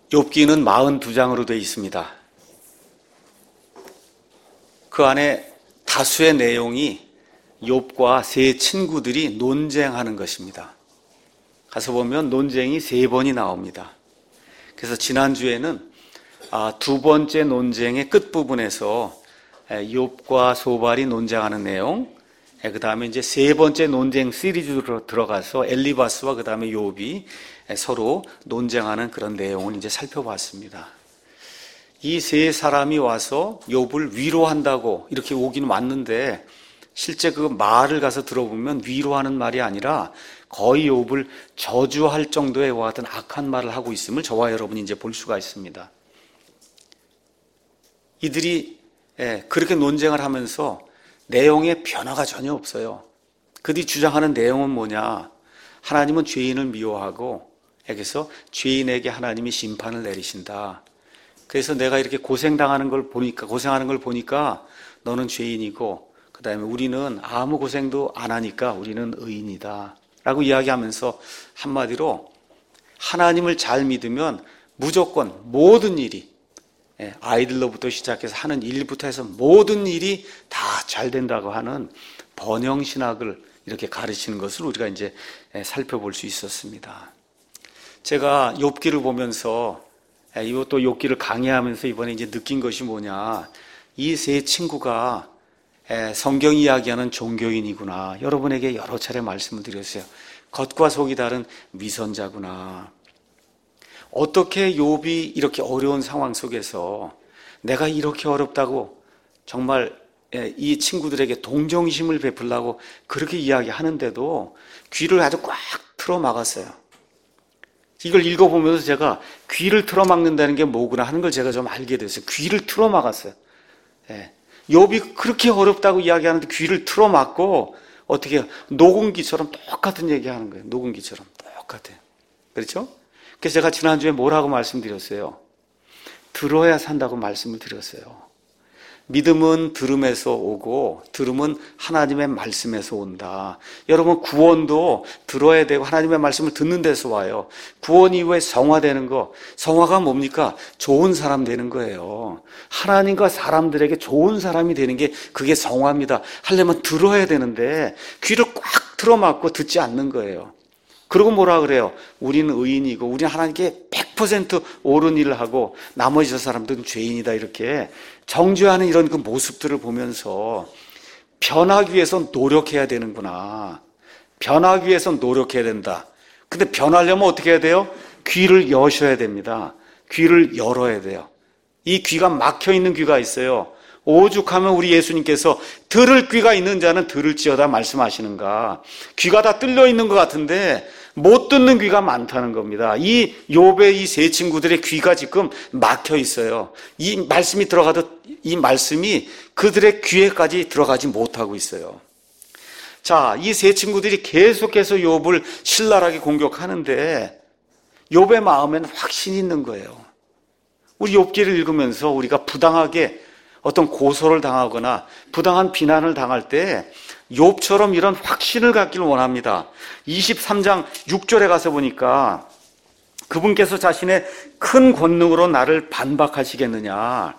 욥기는 42장으로 되어 있습니다. 그 안에 다수의 내용이 욥과 세 친구들이 논쟁하는 것입니다. 가서 보면 논쟁이 3번이 나옵니다. 그래서 지난주에는 두 번째 논쟁의 끝부분에서 욥과 소발이 논쟁하는 내용, 그 다음에 이제 세 번째 논쟁 시리즈로 들어가서 엘리바스와 그 다음에 욥이 서로 논쟁하는 그런 내용을 이제 살펴봤습니다. 이 세 사람이 와서 욥을 위로한다고 이렇게 오긴 왔는데 실제 그 말을 가서 들어보면 위로하는 말이 아니라 거의 욥을 저주할 정도의 와 같은 악한 말을 하고 있음을 저와 여러분이 이제 볼 수가 있습니다. 이들이 그렇게 논쟁을 하면서 내용의 변화가 전혀 없어요. 그들이 주장하는 내용은 뭐냐? 하나님은 죄인을 미워하고 그래서 죄인에게 하나님이 심판을 내리신다. 그래서 내가 이렇게 고생하는 걸 보니까 너는 죄인이고 그 다음에 우리는 아무 고생도 안 하니까 우리는 의인이다 라고 이야기하면서 한마디로 하나님을 잘 믿으면 무조건 모든 일이 아이들로부터 시작해서 하는 일부터 해서 모든 일이 다 잘 된다고 하는 번영신학을 이렇게 가르치는 것을 우리가 이제 살펴볼 수 있었습니다. 제가 욥기를 보면서 이것도 욥기를 강의하면서 이번에 이제 느낀 것이 뭐냐, 이 세 친구가 성경이 이야기하는 종교인이구나. 여러분에게 여러 차례 말씀을 드렸어요. 겉과 속이 다른 위선자구나. 어떻게 욥이 이렇게 어려운 상황 속에서 내가 이렇게 어렵다고 정말 이 친구들에게 동정심을 베풀라고 그렇게 이야기하는데도 귀를 아주 꽉 틀어 막았어요. 이걸 읽어보면서 제가 귀를 틀어 막는다는 게 뭐구나 하는 걸 제가 좀 알게 됐어요. 귀를 틀어 막았어요. 욥이 그렇게 어렵다고 이야기하는데 귀를 틀어 막고 어떻게 녹음기처럼 똑같은 얘기하는 거예요. 녹음기처럼 똑같아요. 그렇죠? 그래서 제가 지난주에 뭐라고 말씀드렸어요? 들어야 산다고 말씀을 드렸어요. 믿음은 들음에서 오고 들음은 하나님의 말씀에서 온다. 여러분, 구원도 들어야 되고 하나님의 말씀을 듣는 데서 와요. 구원 이후에 성화되는 거, 성화가 뭡니까? 좋은 사람 되는 거예요. 하나님과 사람들에게 좋은 사람이 되는 게 그게 성화입니다. 하려면 들어야 되는데 귀를 꽉 틀어막고 듣지 않는 거예요. 그리고 뭐라 그래요? 우리는 의인이고 우리는 하나님께 100% 옳은 일을 하고 나머지 저 사람들은 죄인이다. 이렇게 정죄하는 이런 그 모습들을 보면서 변하기 위해서 노력해야 되는구나. 변하기 위해서 노력해야 된다. 근데 변하려면 어떻게 해야 돼요? 귀를 여셔야 됩니다. 귀를 열어야 돼요. 이 귀가 막혀 있는 귀가 있어요. 오죽하면 우리 예수님께서 들을 귀가 있는 자는 들을지어다 말씀하시는가. 귀가 다 뚫려 있는 것 같은데 못 듣는 귀가 많다는 겁니다. 이 욥의 이 세 친구들의 귀가 지금 막혀 있어요. 이 말씀이 들어가도 이 말씀이 그들의 귀에까지 들어가지 못하고 있어요. 자, 이 세 친구들이 계속해서 욥을 신랄하게 공격하는데 욥의 마음에는 확신이 있는 거예요. 우리 욥기를 읽으면서 우리가 부당하게 어떤 고소를 당하거나 부당한 비난을 당할 때 욥처럼 이런 확신을 갖기를 원합니다. 23장 6절에 가서 보니까 그분께서 자신의 큰 권능으로 나를 반박하시겠느냐?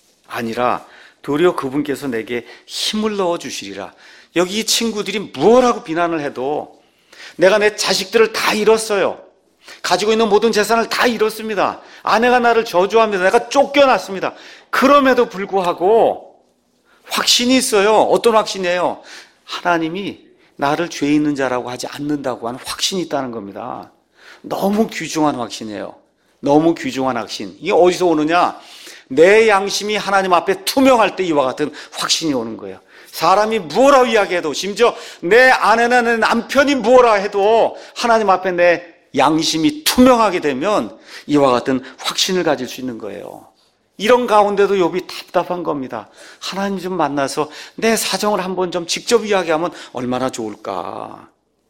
아니라 도리어 그분께서 내게 힘을 넣어주시리라. 여기 이 친구들이 무엇하고 비난을 해도 내가 내 자식들을 다 잃었어요. 가지고 있는 모든 재산을 다 잃었습니다. 아내가 나를 저주합니다. 내가 쫓겨났습니다. 그럼에도 불구하고 확신이 있어요. 어떤 확신이에요? 하나님이 나를 죄 있는 자라고 하지 않는다고 하는 확신이 있다는 겁니다. 너무 귀중한 확신이에요. 너무 귀중한 확신. 이게 어디서 오느냐? 내 양심이 하나님 앞에 투명할 때 이와 같은 확신이 오는 거예요. 사람이 무엇라고 이야기해도, 심지어 내 아내나 내 남편이 무엇라 해도 하나님 앞에 내 양심이 투명하게 되면 이와 같은 확신을 가질 수 있는 거예요. 이런 가운데도 욥이 답답한 겁니다. 하나님 좀 만나서 내 사정을 한번 좀 직접 이야기하면 얼마나 좋을까.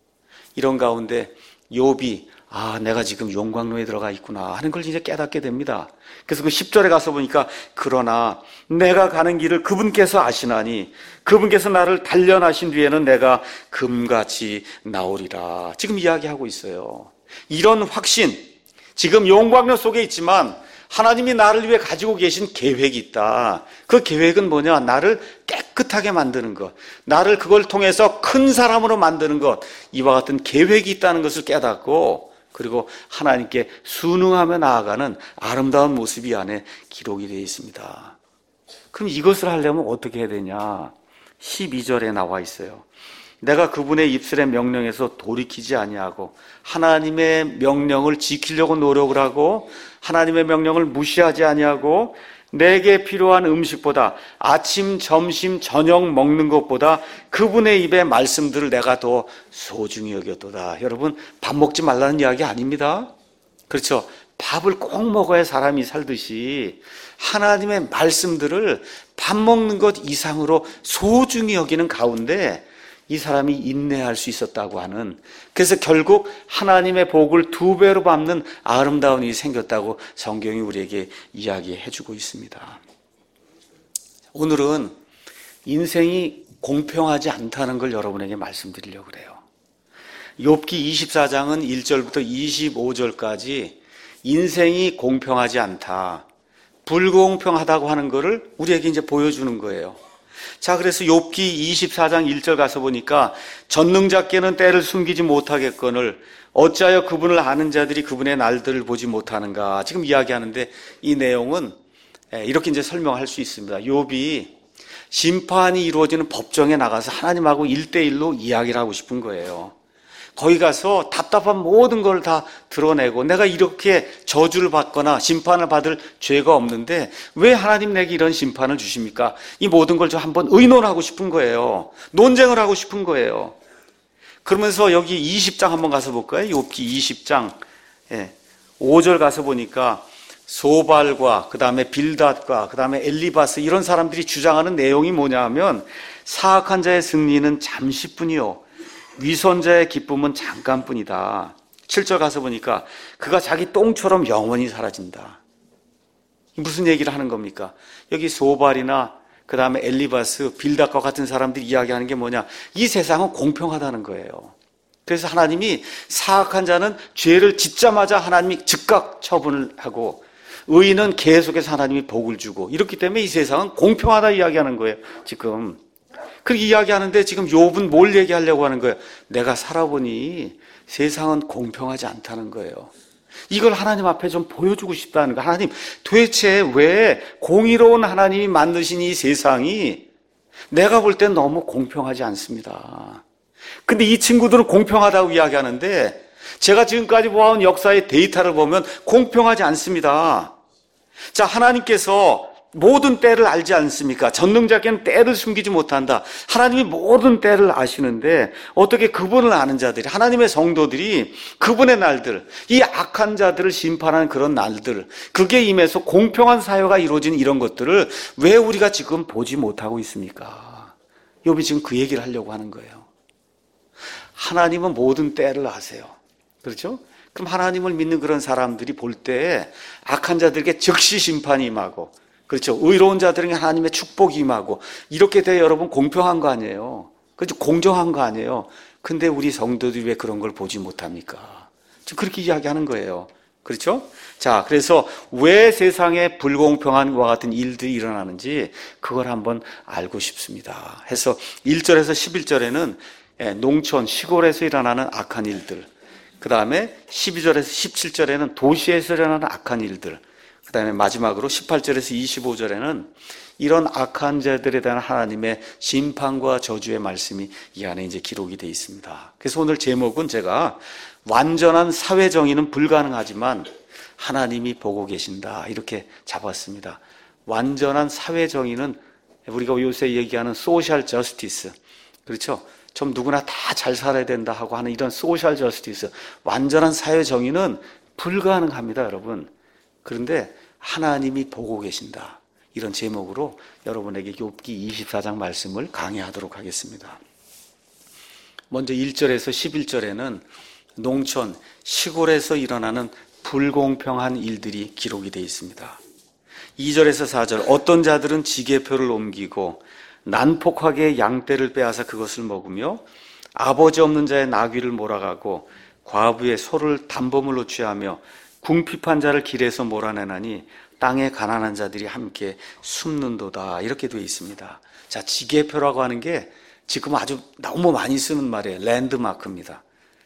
이런 가운데 욥이 내가 지금 용광로에 들어가 있구나 하는 걸 이제 깨닫게 됩니다. 그래서 그 10절에 가서 보니까 그러나 내가 가는 길을 그분께서 아시나니 그분께서 나를 단련하신 뒤에는 내가 금같이 나오리라. 지금 이야기하고 있어요. 이런 확신, 지금 용광로 속에 있지만 하나님이 나를 위해 가지고 계신 계획이 있다. 그 계획은 뭐냐? 나를 깨끗하게 만드는 것, 나를 그걸 통해서 큰 사람으로 만드는 것, 이와 같은 계획이 있다는 것을 깨닫고, 그리고 하나님께 순응하며 나아가는 아름다운 모습이 이 안에 기록이 되어 있습니다. 그럼 이것을 하려면 어떻게 해야 되냐? 12절에 나와 있어요. 내가 그분의 입술의 명령에서 돌이키지 아니하고 하나님의 명령을 지키려고 노력을 하고 하나님의 명령을 무시하지 아니하고 내게 필요한 음식보다 아침, 점심, 저녁 먹는 것보다 그분의 입의 말씀들을 내가 더 소중히 여겼도다. 여러분, 밥 먹지 말라는 이야기 아닙니다. 그렇죠? 밥을 꼭 먹어야 사람이 살듯이 하나님의 말씀들을 밥 먹는 것 이상으로 소중히 여기는 가운데 이 사람이 인내할 수 있었다고 하는, 그래서 결국 하나님의 복을 2배로 갚는 아름다운 일이 생겼다고 성경이 우리에게 이야기해 주고 있습니다. 오늘은 인생이 공평하지 않다는 걸 여러분에게 말씀드리려고 그래요. 욥기 24장은 1절부터 25절까지 인생이 공평하지 않다, 불공평하다고 하는 것을 우리에게 이제 보여주는 거예요. 자, 그래서 욥기 24장 1절 가서 보니까 전능자께는 때를 숨기지 못하겠거늘 어찌하여 그분을 아는 자들이 그분의 날들을 보지 못하는가, 지금 이야기하는데 이 내용은 이렇게 이제 설명할 수 있습니다. 욥이 심판이 이루어지는 법정에 나가서 하나님하고 1대1로 이야기를 하고 싶은 거예요. 거기 가서 답답한 모든 걸 다 드러내고 내가 이렇게 저주를 받거나 심판을 받을 죄가 없는데 왜 하나님 내게 이런 심판을 주십니까? 이 모든 걸 좀 한번 의논하고 싶은 거예요. 논쟁을 하고 싶은 거예요. 그러면서 여기 20장 한번 가서 볼까요? 욥기 20장 5절 가서 보니까 소발과 그 다음에 빌닷과 그 다음에 엘리바스 이런 사람들이 주장하는 내용이 뭐냐 하면 사악한 자의 승리는 잠시뿐이요 위선자의 기쁨은 잠깐뿐이다. 7절 가서 보니까 그가 자기 똥처럼 영원히 사라진다. 무슨 얘기를 하는 겁니까? 여기 소발이나 그 다음에 엘리바스, 빌닷과 같은 사람들이 이야기하는 게 뭐냐? 이 세상은 공평하다는 거예요. 그래서 하나님이 사악한 자는 죄를 짓자마자 하나님이 즉각 처분을 하고 의인은 계속해서 하나님이 복을 주고 이렇기 때문에 이 세상은 공평하다 이야기하는 거예요. 지금 그렇게 이야기하는데 지금 욥은 뭘 얘기하려고 하는 거예요? 내가 살아보니 세상은 공평하지 않다는 거예요. 이걸 하나님 앞에 좀 보여주고 싶다는 거예요. 하나님, 도대체 왜 공의로운 하나님이 만드신 이 세상이 내가 볼 땐 너무 공평하지 않습니다. 근데 이 친구들은 공평하다고 이야기하는데 제가 지금까지 보아온 역사의 데이터를 보면 공평하지 않습니다. 자, 하나님께서 모든 때를 알지 않습니까? 전능자께는 때를 숨기지 못한다. 하나님이 모든 때를 아시는데 어떻게 그분을 아는 자들이, 하나님의 성도들이 그분의 날들, 이 악한 자들을 심판하는 그런 날들, 그게 임해서 공평한 사회가 이루어진 이런 것들을 왜 우리가 지금 보지 못하고 있습니까? 욥이 지금 그 얘기를 하려고 하는 거예요. 하나님은 모든 때를 아세요. 그렇죠? 그럼 하나님을 믿는 그런 사람들이 볼 때 악한 자들에게 즉시 심판이 임하고, 그렇죠. 의로운 자들에게 하나님의 축복이 임하고 이렇게 돼 여러분 공평한 거 아니에요. 그렇죠. 공정한 거 아니에요. 근데 우리 성도들이 왜 그런 걸 보지 못합니까? 지금 그렇게 이야기하는 거예요. 그렇죠? 자, 그래서 왜 세상에 불공평한 것과 같은 일들이 일어나는지 그걸 한번 알고 싶습니다. 해서 1절에서 11절에는 농촌, 시골에서 일어나는 악한 일들, 그 다음에 12절에서 17절에는 도시에서 일어나는 악한 일들, 그 다음에 마지막으로 18절에서 25절에는 이런 악한 자들에 대한 하나님의 심판과 저주의 말씀이 이 안에 이제 기록이 되어 있습니다. 그래서 오늘 제목은 제가 완전한 사회 정의는 불가능하지만 하나님이 보고 계신다 이렇게 잡았습니다. 완전한 사회 정의는 우리가 요새 얘기하는 소셜 저스티스, 그렇죠? 좀 누구나 다 잘 살아야 된다 하고 하는 이런 소셜 저스티스, 완전한 사회 정의는 불가능합니다, 여러분. 그런데 하나님이 보고 계신다. 이런 제목으로 여러분에게 욥기 24장 말씀을 강의하도록 하겠습니다. 먼저 1절에서 11절에는 농촌, 시골에서 일어나는 불공평한 일들이 기록이 되어 있습니다. 2절에서 4절, 어떤 자들은 지게표를 옮기고 난폭하게 양떼를 빼앗아 그것을 먹으며 아버지 없는 자의 나귀를 몰아가고 과부의 소를 담보물로 취하며 궁핍한 자를 길에서 몰아내나니 땅에 가난한 자들이 함께 숨는도다. 이렇게 되어 있습니다. 자, 지계표라고 하는 게 지금 아주 너무 많이 쓰는 말이에요. 랜드마크입니다.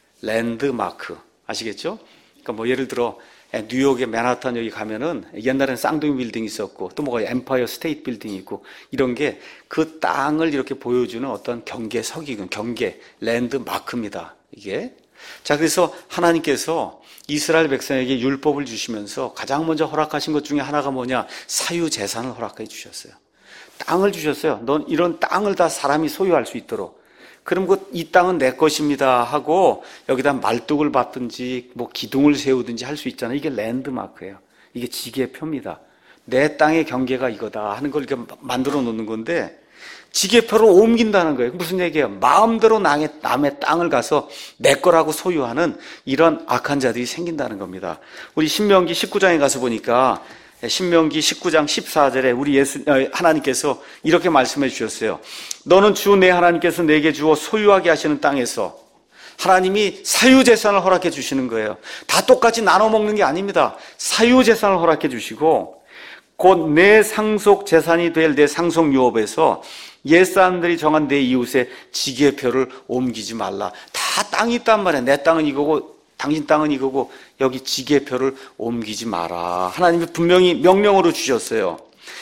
랜드마크. 아시겠죠? 그러니까 뭐 예를 들어 뉴욕의 맨하탄 여기 가면은 옛날에는 쌍둥이 빌딩이 있었고 또 뭐가 엠파이어 스테이트 빌딩이 있고 이런 게 그 땅을 이렇게 보여주는 어떤 경계석이군, 경계, 랜드마크입니다. 이게. 자, 그래서 하나님께서 이스라엘 백성에게 율법을 주시면서 가장 먼저 허락하신 것 중에 하나가 뭐냐? 사유재산을 허락해 주셨어요. 땅을 주셨어요. 넌 이런 땅을 다 사람이 소유할 수 있도록. 그럼 이 땅은 내 것입니다 하고 여기다 말뚝을 받든지 뭐 기둥을 세우든지 할 수 있잖아요. 이게 랜드마크예요. 이게 지계표입니다. 내 땅의 경계가 이거다 하는 걸 이렇게 만들어 놓는 건데 지계표를 옮긴다는 거예요. 무슨 얘기예요? 마음대로 남의 땅을 가서 내 거라고 소유하는 이런 악한 자들이 생긴다는 겁니다. 우리 신명기 19장에 가서 보니까 신명기 19장 14절에 우리 하나님께서 이렇게 말씀해 주셨어요. 너는 주 내 하나님께서 내게 주어 소유하게 하시는 땅에서 하나님이 사유재산을 허락해 주시는 거예요. 다 똑같이 나눠 먹는 게 아닙니다. 사유재산을 허락해 주시고 곧 내 상속 재산이 될 내 상속 유업에서 옛사람들이 정한 내 이웃의 지계표를 옮기지 말라. 다 땅이 있단 말이야. 내 땅은 이거고 당신 땅은 이거고 여기 지계표를 옮기지 마라. 하나님이 분명히 명령으로 주셨어요.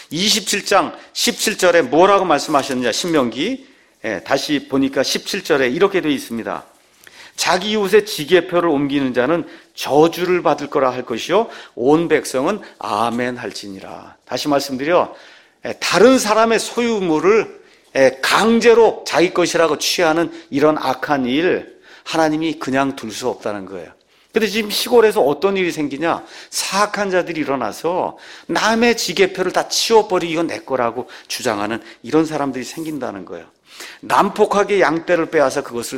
27장 17절에 뭐라고 말씀하셨느냐. 신명기 다시 보니까 17절에 이렇게 되어 있습니다. 자기 이웃의 지계표를 옮기는 자는 저주를 받을 거라 할 것이요 온 백성은 아멘 할지니라. 다시 말씀드려 다른 사람의 소유물을 강제로 자기 것이라고 취하는 이런 악한 일 하나님이 그냥 둘 수 없다는 거예요. 근데 지금 시골에서 어떤 일이 생기냐? 사악한 자들이 일어나서 남의 지계표를 다 치워버리고 이건 내 거라고 주장하는 이런 사람들이 생긴다는 거예요. 난폭하게 양떼를 빼앗아 그것을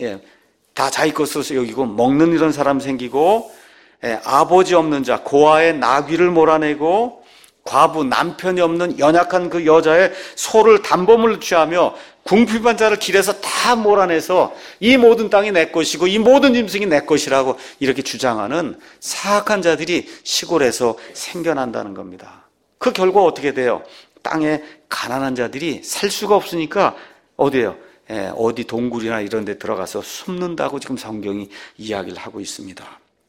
다 자기 것으로 여기고 먹는 이런 사람 생기고, 아버지 없는 자, 고아의 나귀를 몰아내고, 과부, 남편이 없는 연약한 그 여자의 소를 담보물로 취하며 궁핍한 자를 길에서 다 몰아내서 이 모든 땅이 내 것이고 이 모든 짐승이 내 것이라고 이렇게 주장하는 사악한 자들이 시골에서 생겨난다는 겁니다. 그 결과 어떻게 돼요? 땅에 가난한 자들이 살 수가 없으니까 어디예요? 어디 동굴이나 이런 데 들어가서 숨는다고 지금 성경이 이야기를 하고 있습니다.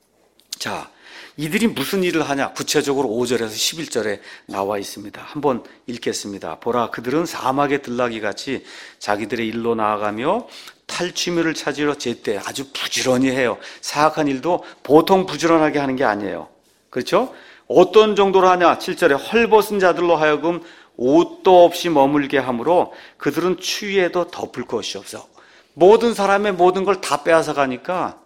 자, 이들이 무슨 일을 하냐? 구체적으로 5절에서 11절에 나와 있습니다. 한번 읽겠습니다. 보라, 그들은 사막의 들나귀같이 자기들의 일로 나아가며 탈취물을 찾으러 제때 아주 부지런히 해요. 사악한 일도 보통 부지런하게 하는 게 아니에요. 그렇죠? 어떤 정도로 하냐? 7절에 헐벗은 자들로 하여금 옷도 없이 머물게 하므로 그들은 추위에도 덮을 것이 없어. 모든 사람의 모든 걸 다 빼앗아 가니까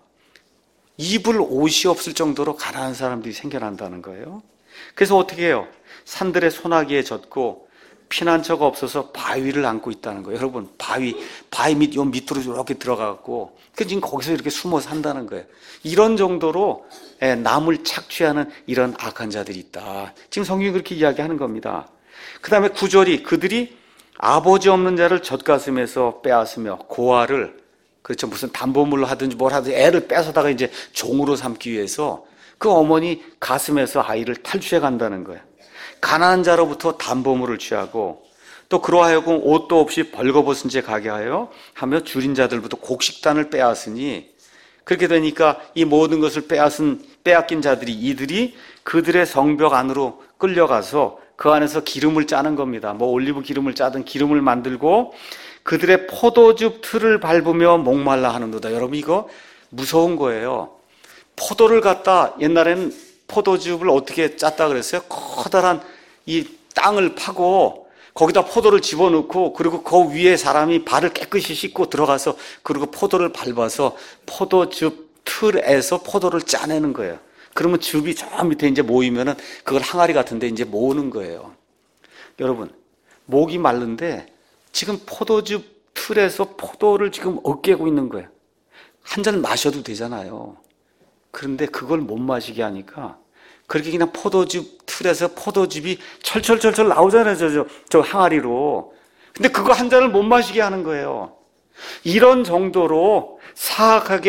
입을 옷이 없을 정도로 가난한 사람들이 생겨난다는 거예요. 그래서 어떻게 해요? 산들의 소나기에 젖고 피난처가 없어서 바위를 안고 있다는 거예요. 여러분, 바위 밑 요 밑으로 이렇게 들어가고 지금 거기서 이렇게 숨어 산다는 거예요. 이런 정도로 남을 착취하는 이런 악한 자들이 있다. 지금 성경이 그렇게 이야기하는 겁니다. 그 다음에 9절이 그들이 아버지 없는 자를 젖가슴에서 빼앗으며 고아를, 그렇죠, 무슨 담보물로 하든지 뭘 하든지 애를 뺏어다가 이제 종으로 삼기 위해서 그 어머니 가슴에서 아이를 탈취해 간다는 거예요. 가난한 자로부터 담보물을 취하고 또 그러하여금 옷도 없이 벌거벗은 채 가게 하며 줄인 자들부터 곡식단을 빼앗으니, 그렇게 되니까 이 모든 것을 빼앗긴 자들이 이들이 그들의 성벽 안으로 끌려가서 그 안에서 기름을 짜는 겁니다. 뭐 올리브 기름을 짜든 기름을 만들고 그들의 포도즙 틀을 밟으며 목말라 하는도다. 여러분, 이거 무서운 거예요. 포도를 갖다, 옛날에는 포도즙을 어떻게 짰다 그랬어요? 커다란 이 땅을 파고 거기다 포도를 집어넣고 그리고 그 위에 사람이 발을 깨끗이 씻고 들어가서 그리고 포도를 밟아서 포도즙 틀에서 포도를 짜내는 거예요. 그러면 즙이 저 밑에 이제 모이면은 그걸 항아리 같은데 이제 모으는 거예요. 여러분, 목이 마른데 지금 포도즙 틀에서 포도를 지금 으깨고 있는 거예요. 한 잔 마셔도 되잖아요. 그런데 그걸 못 마시게 하니까 그렇게 그냥 포도즙 틀에서 포도즙이 철철철철 나오잖아요. 저 항아리로. 근데 그거 한 잔을 못 마시게 하는 거예요. 이런 정도로 사악하게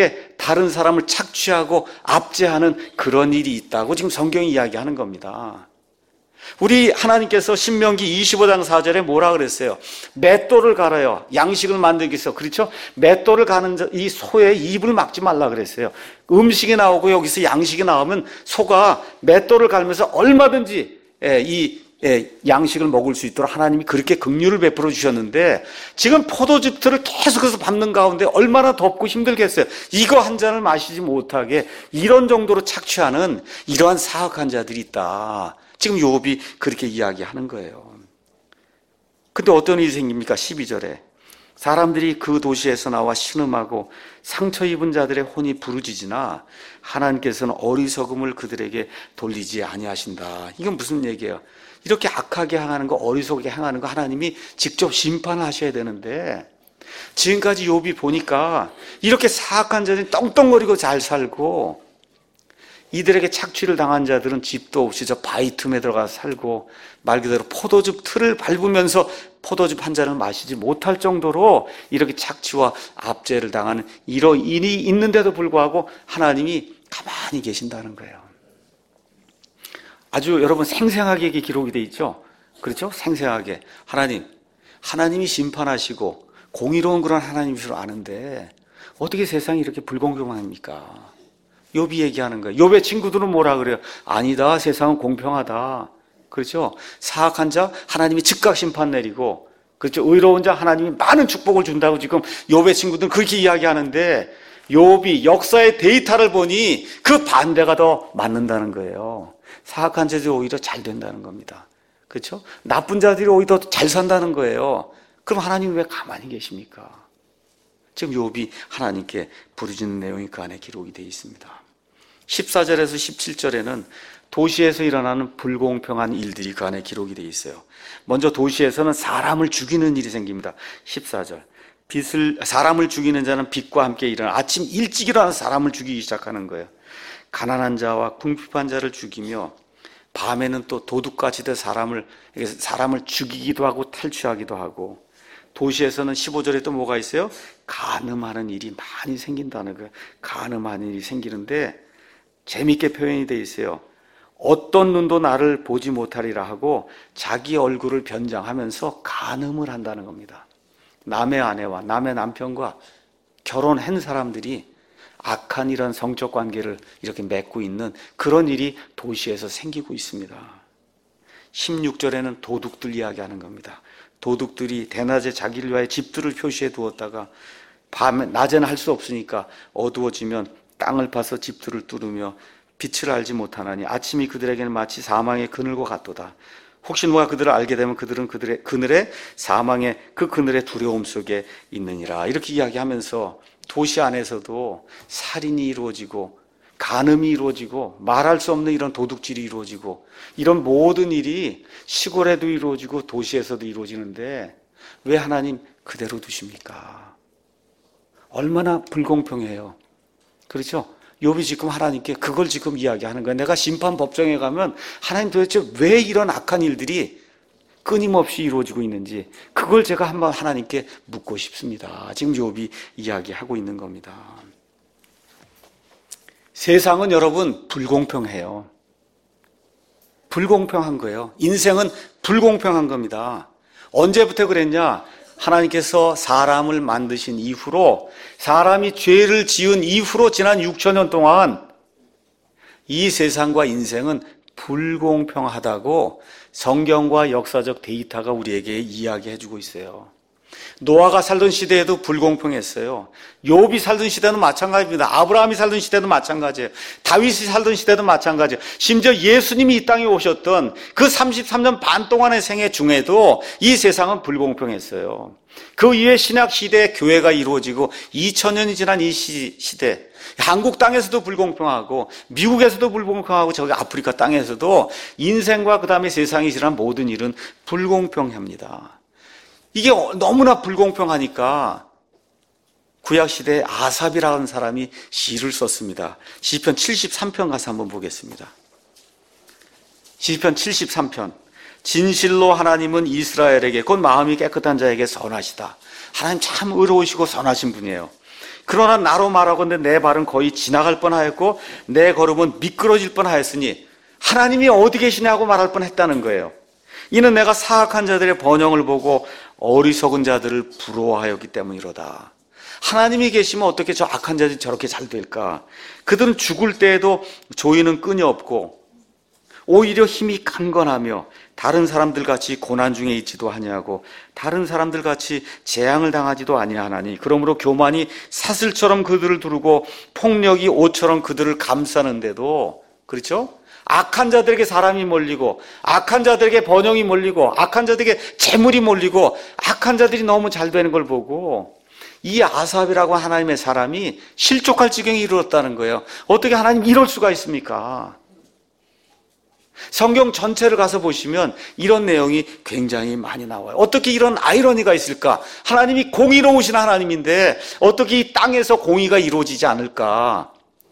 다른 사람을 착취하고 압제하는 그런 일이 있다고 지금 성경이 이야기하는 겁니다. 우리 하나님께서 신명기 25장 4절에 뭐라 그랬어요? 맷돌을 갈아요. 양식을 만들기 위해서. 그렇죠? 맷돌을 가는 이 소의 입을 막지 말라 그랬어요. 음식이 나오고 여기서 양식이 나오면 소가 맷돌을 갈면서 얼마든지 이 양식을 먹을 수 있도록 하나님이 그렇게 긍휼을 베풀어 주셨는데, 지금 포도즙들을 계속해서 밟는 가운데 얼마나 덥고 힘들겠어요. 이거 한 잔을 마시지 못하게 이런 정도로 착취하는 이러한 사악한 자들이 있다. 지금 욥이 그렇게 이야기하는 거예요. 근데 어떤 일이 생깁니까? 12절에 사람들이 그 도시에서 나와 신음하고 상처 입은 자들의 혼이 부르짖으나 하나님께서는 어리석음을 그들에게 돌리지 아니하신다. 이건 무슨 얘기예요? 이렇게 악하게 행하는 거, 어리석게 행하는 거 하나님이 직접 심판하셔야 되는데, 지금까지 욥이 보니까 이렇게 사악한 자들이 떵떵거리고 잘 살고, 이들에게 착취를 당한 자들은 집도 없이 저 바위 틈에 들어가 살고, 말 그대로 포도즙 틀을 밟으면서 포도즙 한 잔을 마시지 못할 정도로 이렇게 착취와 압제를 당하는 이런 일이 있는데도 불구하고 하나님이 가만히 계신다는 거예요. 아주 여러분 생생하게 이게 기록이 돼 있죠? 그렇죠? 생생하게. 하나님이 심판하시고 공의로운 그런 하나님이시로 아는데 어떻게 세상이 이렇게 불공평합니까? 욥이 얘기하는 거예요. 욥의 친구들은 뭐라 그래요? 아니다, 세상은 공평하다. 그렇죠? 사악한 자 하나님이 즉각 심판 내리고, 그렇죠? 의로운 자 하나님이 많은 축복을 준다고 지금 욥의 친구들은 그렇게 이야기하는데, 욥이 역사의 데이터를 보니 그 반대가 더 맞는다는 거예요. 사악한 자들이 오히려 잘 된다는 겁니다. 그렇죠? 나쁜 자들이 오히려 더 잘 산다는 거예요. 그럼 하나님 왜 가만히 계십니까? 지금 욥이 하나님께 부르짖는 내용이 그 안에 기록이 되어 있습니다. 14절에서 17절에는 도시에서 일어나는 불공평한 일들이 그 안에 기록이 되어 있어요. 먼저 도시에서는 사람을 죽이는 일이 생깁니다. 14절. 사람을 죽이는 자는 빛과 함께 일어나 아침 일찍 일어나서 사람을 죽이기 시작하는 거예요. 가난한 자와 궁핍한 자를 죽이며 밤에는 또 도둑같이 돼 사람을 죽이기도 하고 탈취하기도 하고, 도시에서는 15절에 또 뭐가 있어요? 간음하는 일이 많이 생긴다는 거예요. 간음하는 일이 생기는데 재미있게 표현이 되어 있어요. 어떤 눈도 나를 보지 못하리라 하고 자기 얼굴을 변장하면서 간음을 한다는 겁니다. 남의 아내와 남의 남편과 결혼한 사람들이 악한 이런 성적 관계를 이렇게 맺고 있는 그런 일이 도시에서 생기고 있습니다. 16절에는 도둑들 이야기하는 겁니다. 도둑들이 대낮에 자기를 위하여 집들을 표시해 두었다가 낮에는 할 수 없으니까 어두워지면 땅을 파서 집들을 뚫으며 빛을 알지 못하나니 아침이 그들에게는 마치 사망의 그늘과 같도다. 혹시 누가 그들을 알게 되면 그들은 그들의 그늘에 사망의 그 그늘의 두려움 속에 있느니라. 이렇게 이야기하면서 도시 안에서도 살인이 이루어지고 간음이 이루어지고 말할 수 없는 이런 도둑질이 이루어지고 이런 모든 일이 시골에도 이루어지고 도시에서도 이루어지는데 왜 하나님 그대로 두십니까? 얼마나 불공평해요. 그렇죠? 욥이 지금 하나님께 그걸 지금 이야기하는 거예요. 내가 심판 법정에 가면 하나님 도대체 왜 이런 악한 일들이 끊임없이 이루어지고 있는지 그걸 제가 한번 하나님께 묻고 싶습니다. 지금 욥이 이야기하고 있는 겁니다. 세상은 여러분 불공평해요. 불공평한 거예요. 인생은 불공평한 겁니다. 언제부터 그랬냐? 하나님께서 사람을 만드신 이후로, 사람이 죄를 지은 이후로 지난 6,000년 동안 이 세상과 인생은 불공평하다고 성경과 역사적 데이터가 우리에게 이야기해주고 있어요. 노아가 살던 시대에도 불공평했어요. 욥이 살던 시대는 마찬가지입니다. 아브라함이 살던 시대도 마찬가지예요. 다윗이 살던 시대도 마찬가지예요. 심지어 예수님이 이 땅에 오셨던 그 33년 반 동안의 생애 중에도 이 세상은 불공평했어요. 그 이후에 신약 시대에 교회가 이루어지고 2000년이 지난 이 시대, 한국 땅에서도 불공평하고 미국에서도 불공평하고 저기 아프리카 땅에서도 인생과 그 다음에 세상이 지난 모든 일은 불공평합니다. 이게 너무나 불공평하니까 구약시대에 아삽이라는 사람이 시를 썼습니다. 시편 73편 가서 한번 보겠습니다. 시편 73편. 진실로 하나님은 이스라엘에게 곧 마음이 깨끗한 자에게 선하시다. 하나님 참 의로우시고 선하신 분이에요. 그러나 나로 말하건대 내 발은 거의 지나갈 뻔하였고 내 걸음은 미끄러질 뻔하였으니 하나님이 어디 계시냐고 말할 뻔했다는 거예요. 이는 내가 사악한 자들의 번영을 보고 어리석은 자들을 부러워하였기 때문이로다. 하나님이 계시면 어떻게 저 악한 자들이 저렇게 잘 될까? 그들은 죽을 때에도 조이는 끈이 없고 오히려 힘이 강건하며 다른 사람들 같이 고난 중에 있지도 아니하고 다른 사람들 같이 재앙을 당하지도 아니하나니 그러므로 교만이 사슬처럼 그들을 두르고 폭력이 옷처럼 그들을 감싸는데도, 그렇죠? 악한 자들에게 사람이 몰리고 악한 자들에게 번영이 몰리고 악한 자들에게 재물이 몰리고 악한 자들이 너무 잘 되는 걸 보고 이 아삽이라고 하나님의 사람이 실족할 지경에 이르렀다는 거예요. 어떻게 하나님 이럴 수가 있습니까? 성경 전체를 가서 보시면 이런 내용이 굉장히 많이 나와요. 어떻게 이런 아이러니가 있을까? 하나님이 공의로우신 하나님인데 어떻게 이 땅에서 공의가 이루어지지 않을까?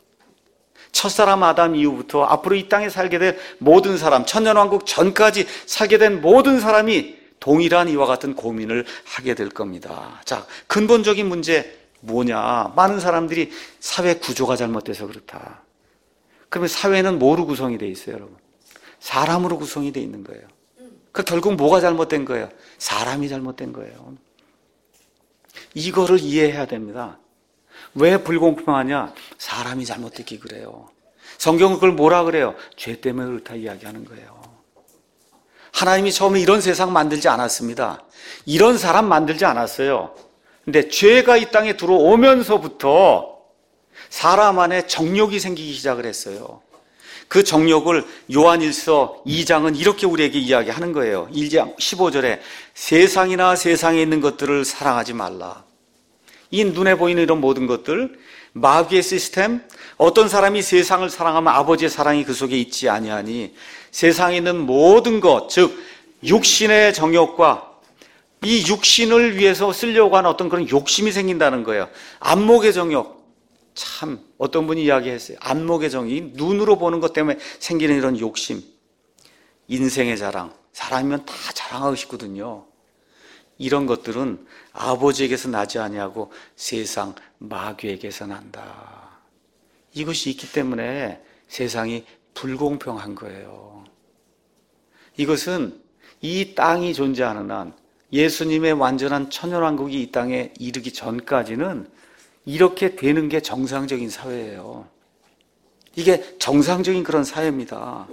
첫사람 아담 이후부터 앞으로 이 땅에 살게 될 모든 사람, 천년왕국 전까지 살게 된 모든 사람이 동일한 이와 같은 고민을 하게 될 겁니다. 자, 근본적인 문제 뭐냐? 많은 사람들이 사회 구조가 잘못돼서 그렇다. 그러면 사회는 뭐로 구성이 돼 있어요, 여러분? 사람으로 구성이 돼 있는 거예요. 그 결국 뭐가 잘못된 거예요? 사람이 잘못된 거예요. 이거를 이해해야 됩니다. 왜 불공평하냐? 사람이 잘못됐기 그래요. 성경은 그걸 뭐라 그래요? 죄 때문에 그렇다 이야기하는 거예요. 하나님이 처음에 이런 세상 만들지 않았습니다. 이런 사람 만들지 않았어요. 근데 죄가 이 땅에 들어오면서부터 사람 안에 정욕이 생기기 시작을 했어요. 그 정욕을 요한일서 2장은 이렇게 우리에게 이야기하는 거예요. 1장 15절에 세상이나 세상에 있는 것들을 사랑하지 말라. 이 눈에 보이는 이런 모든 것들, 마귀의 시스템, 어떤 사람이 세상을 사랑하면 아버지의 사랑이 그 속에 있지 아니하니 세상에 있는 모든 것, 즉 육신의 정욕과 이 육신을 위해서 쓰려고 하는 어떤 그런 욕심이 생긴다는 거예요. 안목의 정욕, 참 어떤 분이 이야기했어요. 안목의 정욕, 눈으로 보는 것 때문에 생기는 이런 욕심, 인생의 자랑, 사람이면 다 자랑하고 싶거든요. 이런 것들은 아버지에게서 나지 아니하고 세상 마귀에게서 난다. 이것이 있기 때문에 세상이 불공평한 거예요. 이것은 이 땅이 존재하는 한 예수님의 완전한 천년왕국이 이 땅에 이르기 전까지는 이렇게 되는 게 정상적인 사회예요. 이게 정상적인 그런 사회입니다.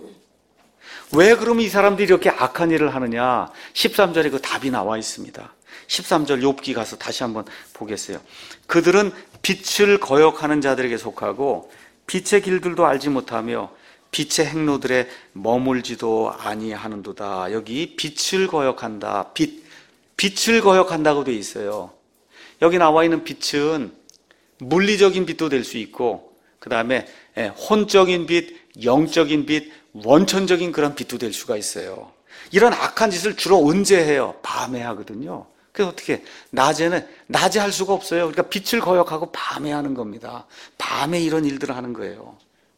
왜 그러면 이 사람들이 이렇게 악한 일을 하느냐? 13절에 그 답이 나와 있습니다. 13절 욥기 가서 다시 한번 보겠어요. 그들은 빛을 거역하는 자들에게 속하고 빛의 길들도 알지 못하며 빛의 행로들에 머물지도 아니하는도다. 여기 빛을 거역한다. 빛을 거역한다고 돼 있어요. 여기 나와 있는 빛은 물리적인 빛도 될 수 있고 그 다음에 혼적인 빛, 영적인 빛, 원천적인 그런 빛도 될 수가 있어요. 이런 악한 짓을 주로 언제 해요? 밤에 하거든요. 그래서 어떻게 낮에 할 수가 없어요. 그러니까 빛을 거역하고 밤에 하는 겁니다. 밤에 이런 일들을 하는 거예요.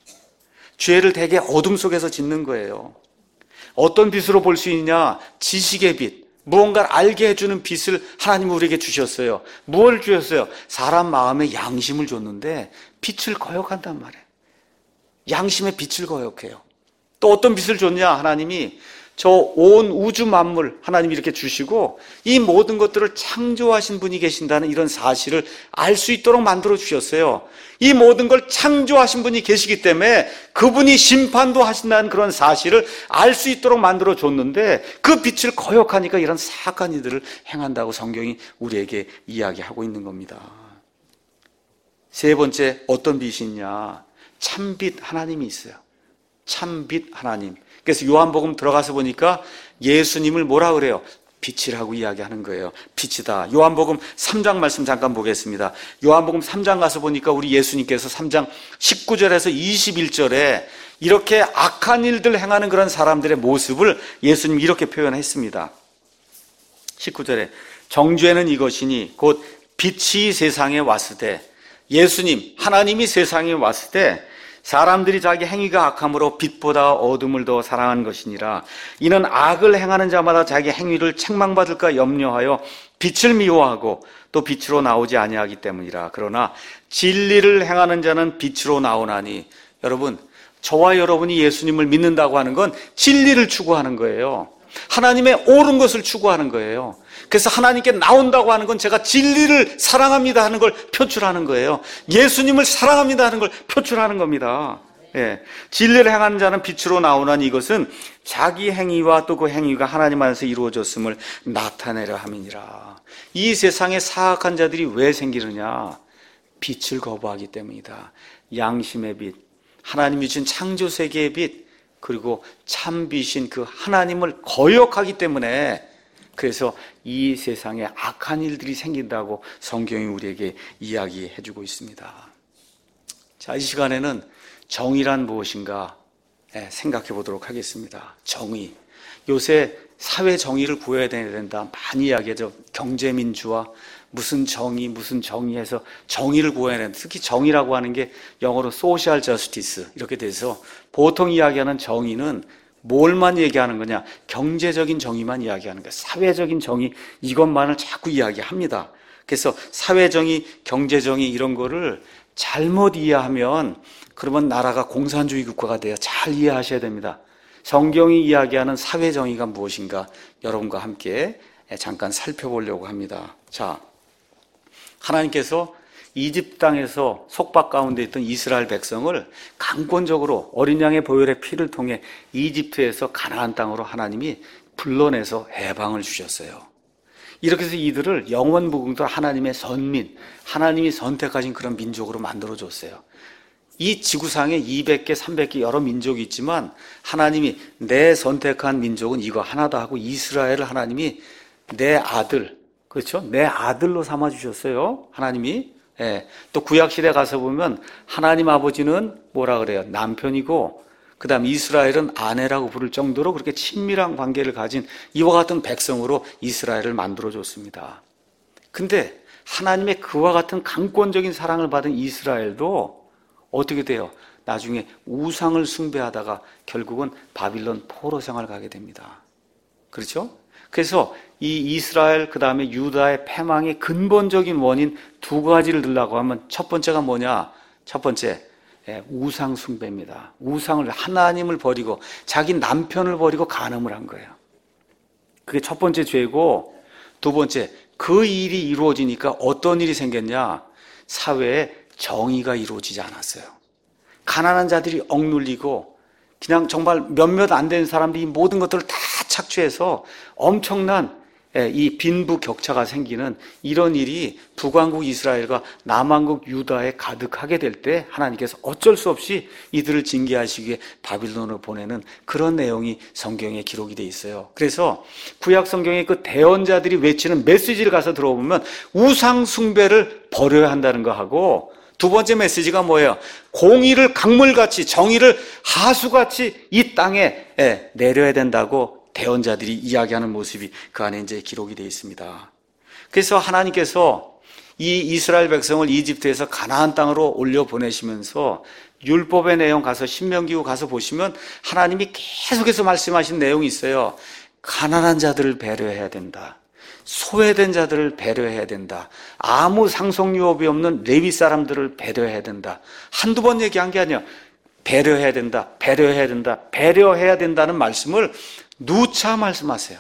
죄를 대개 어둠 속에서 짓는 거예요. 어떤 빛으로 볼 수 있냐? 지식의 빛, 무언가를 알게 해주는 빛을 하나님은 우리에게 주셨어요. 무엇을 주셨어요? 사람 마음에 양심을 줬는데 빛을 거역한단 말이에요. 양심의 빛을 거역해요. 또 어떤 빛을 줬냐? 하나님이 저 온 우주 만물 하나님이 이렇게 주시고 이 모든 것들을 창조하신 분이 계신다는 이런 사실을 알 수 있도록 만들어 주셨어요. 이 모든 걸 창조하신 분이 계시기 때문에 그분이 심판도 하신다는 그런 사실을 알 수 있도록 만들어 줬는데 그 빛을 거역하니까 이런 사악한 이들을 행한다고 성경이 우리에게 이야기하고 있는 겁니다. 세 번째, 어떤 빛이 있냐? 참빛 하나님이 있어요. 참빛 하나님. 그래서 요한복음 들어가서 보니까 예수님을 뭐라 그래요? 빛이라고 이야기하는 거예요. 빛이다. 요한복음 3장 말씀 잠깐 보겠습니다. 요한복음 3장 가서 보니까 우리 예수님께서 3장 19절에서 21절에 이렇게 악한 일들 행하는 그런 사람들의 모습을 예수님이 이렇게 표현했습니다. 19절에 정죄는 이것이니 곧 빛이 세상에 왔을 때, 예수님 하나님이 세상에 왔을 때 사람들이 자기 행위가 악함으로 빛보다 어둠을 더 사랑한 것이니라. 이는 악을 행하는 자마다 자기 행위를 책망받을까 염려하여 빛을 미워하고 또 빛으로 나오지 아니하기 때문이라. 그러나 진리를 행하는 자는 빛으로 나오나니. 여러분, 저와 여러분이 예수님을 믿는다고 하는 건 진리를 추구하는 거예요. 하나님의 옳은 것을 추구하는 거예요. 그래서 하나님께 나온다고 하는 건 제가 진리를 사랑합니다 하는 걸 표출하는 거예요. 예수님을 사랑합니다 하는 걸 표출하는 겁니다. 예. 진리를 행하는 자는 빛으로 나오나니 이것은 자기 행위와 또 그 행위가 하나님 안에서 이루어졌음을 나타내려 함이니라. 이 세상에 사악한 자들이 왜 생기느냐? 빛을 거부하기 때문이다. 양심의 빛, 하나님이 주신 창조 세계의 빛, 그리고 참 빛인 그 하나님을 거역하기 때문에, 그래서 이 세상에 악한 일들이 생긴다고 성경이 우리에게 이야기해주고 있습니다. 자, 이 시간에는 정의란 무엇인가 생각해 보도록 하겠습니다. 정의. 요새 사회 정의를 구해야 된다 많이 이야기하죠. 경제민주화, 무슨 정의해서 정의를 구해야 된다. 특히 정의라고 하는 게 영어로 social justice 이렇게 돼서 보통 이야기하는 정의는 뭘만 얘기하는 거냐? 경제적인 정의만 이야기하는 거예요. 사회적인 정의 이것만을 자꾸 이야기합니다. 그래서 사회정의, 경제정의 이런 거를 잘못 이해하면 그러면 나라가 공산주의 국가가 돼요. 잘 이해하셔야 됩니다. 성경이 이야기하는 사회정의가 무엇인가 여러분과 함께 잠깐 살펴보려고 합니다. 자, 하나님께서 이집트 땅에서 속박 가운데 있던 이스라엘 백성을 강권적으로 어린 양의 보혈의 피를 통해 이집트에서 가나안 땅으로 하나님이 불러내서 해방을 주셨어요. 이렇게 해서 이들을 영원무궁도 하나님의 선민, 하나님이 선택하신 그런 민족으로 만들어줬어요. 이 지구상에 200개, 300개 여러 민족이 있지만 하나님이 내 선택한 민족은 이거 하나다 하고 이스라엘을 하나님이 내 아들, 그렇죠? 내 아들로 삼아주셨어요. 하나님이. 예. 또 구약시대 가서 보면 하나님 아버지는 뭐라 그래요? 남편이고 그 다음 이스라엘은 아내라고 부를 정도로 그렇게 친밀한 관계를 가진 이와 같은 백성으로 이스라엘을 만들어줬습니다. 근데 하나님의 그와 같은 강권적인 사랑을 받은 이스라엘도 어떻게 돼요? 나중에 우상을 숭배하다가 결국은 바빌론 포로 생활을 가게 됩니다. 그렇죠? 그래서 이 이스라엘 그 다음에 유다의 패망의 근본적인 원인 두 가지를 들라고 하면 첫 번째가 뭐냐? 첫 번째 우상 숭배입니다. 우상을, 하나님을 버리고 자기 남편을 버리고 간음을 한 거예요. 그게 첫 번째 죄고, 두 번째 그 일이 이루어지니까 어떤 일이 생겼냐? 사회에 정의가 이루어지지 않았어요. 가난한 자들이 억눌리고 그냥 정말 몇몇 안 되는 사람들이 모든 것들을 다 착취해서 엄청난 이 빈부격차가 생기는 이런 일이 북왕국 이스라엘과 남왕국 유다에 가득하게 될 때 하나님께서 어쩔 수 없이 이들을 징계하시기 위해 바빌론으로 보내는 그런 내용이 성경에 기록이 돼 있어요. 그래서 구약 성경의 그 대언자들이 외치는 메시지를 가서 들어보면 우상 숭배를 버려야 한다는 거 하고, 두 번째 메시지가 뭐예요? 공의를 강물같이, 정의를 하수같이 이 땅에 내려야 된다고 대언자들이 이야기하는 모습이 그 안에 이제 기록이 되어 있습니다. 그래서 하나님께서 이 이스라엘 백성을 이집트에서 가나안 땅으로 올려 보내시면서 율법의 내용 가서 신명기후 가서 보시면 하나님이 계속해서 말씀하신 내용이 있어요. 가난한 자들을 배려해야 된다. 소외된 자들을 배려해야 된다. 아무 상속 유업이 없는 레위 사람들을 배려해야 된다. 한두 번 얘기한 게 아니야. 배려해야 된다. 배려해야 된다. 배려해야 된다는 말씀을 누차 말씀하세요.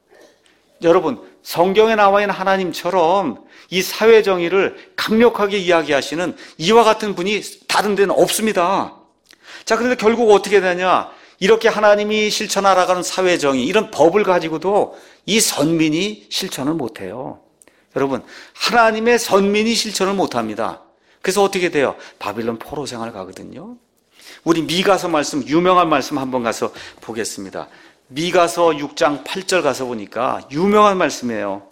여러분, 성경에 나와 있는 하나님처럼 이 사회 정의를 강력하게 이야기하시는 이와 같은 분이 다른 데는 없습니다. 자, 그런데 결국 어떻게 되냐? 이렇게 하나님이 실천하라가는 사회 정의, 이런 법을 가지고도 이 선민이 실천을 못해요. 여러분, 하나님의 선민이 실천을 못합니다. 그래서 어떻게 돼요? 바빌론 포로 생활 가거든요. 우리 미가서 말씀, 유명한 말씀 한번 가서 보겠습니다. 미가서 6장 8절 가서 보니까 유명한 말씀이에요.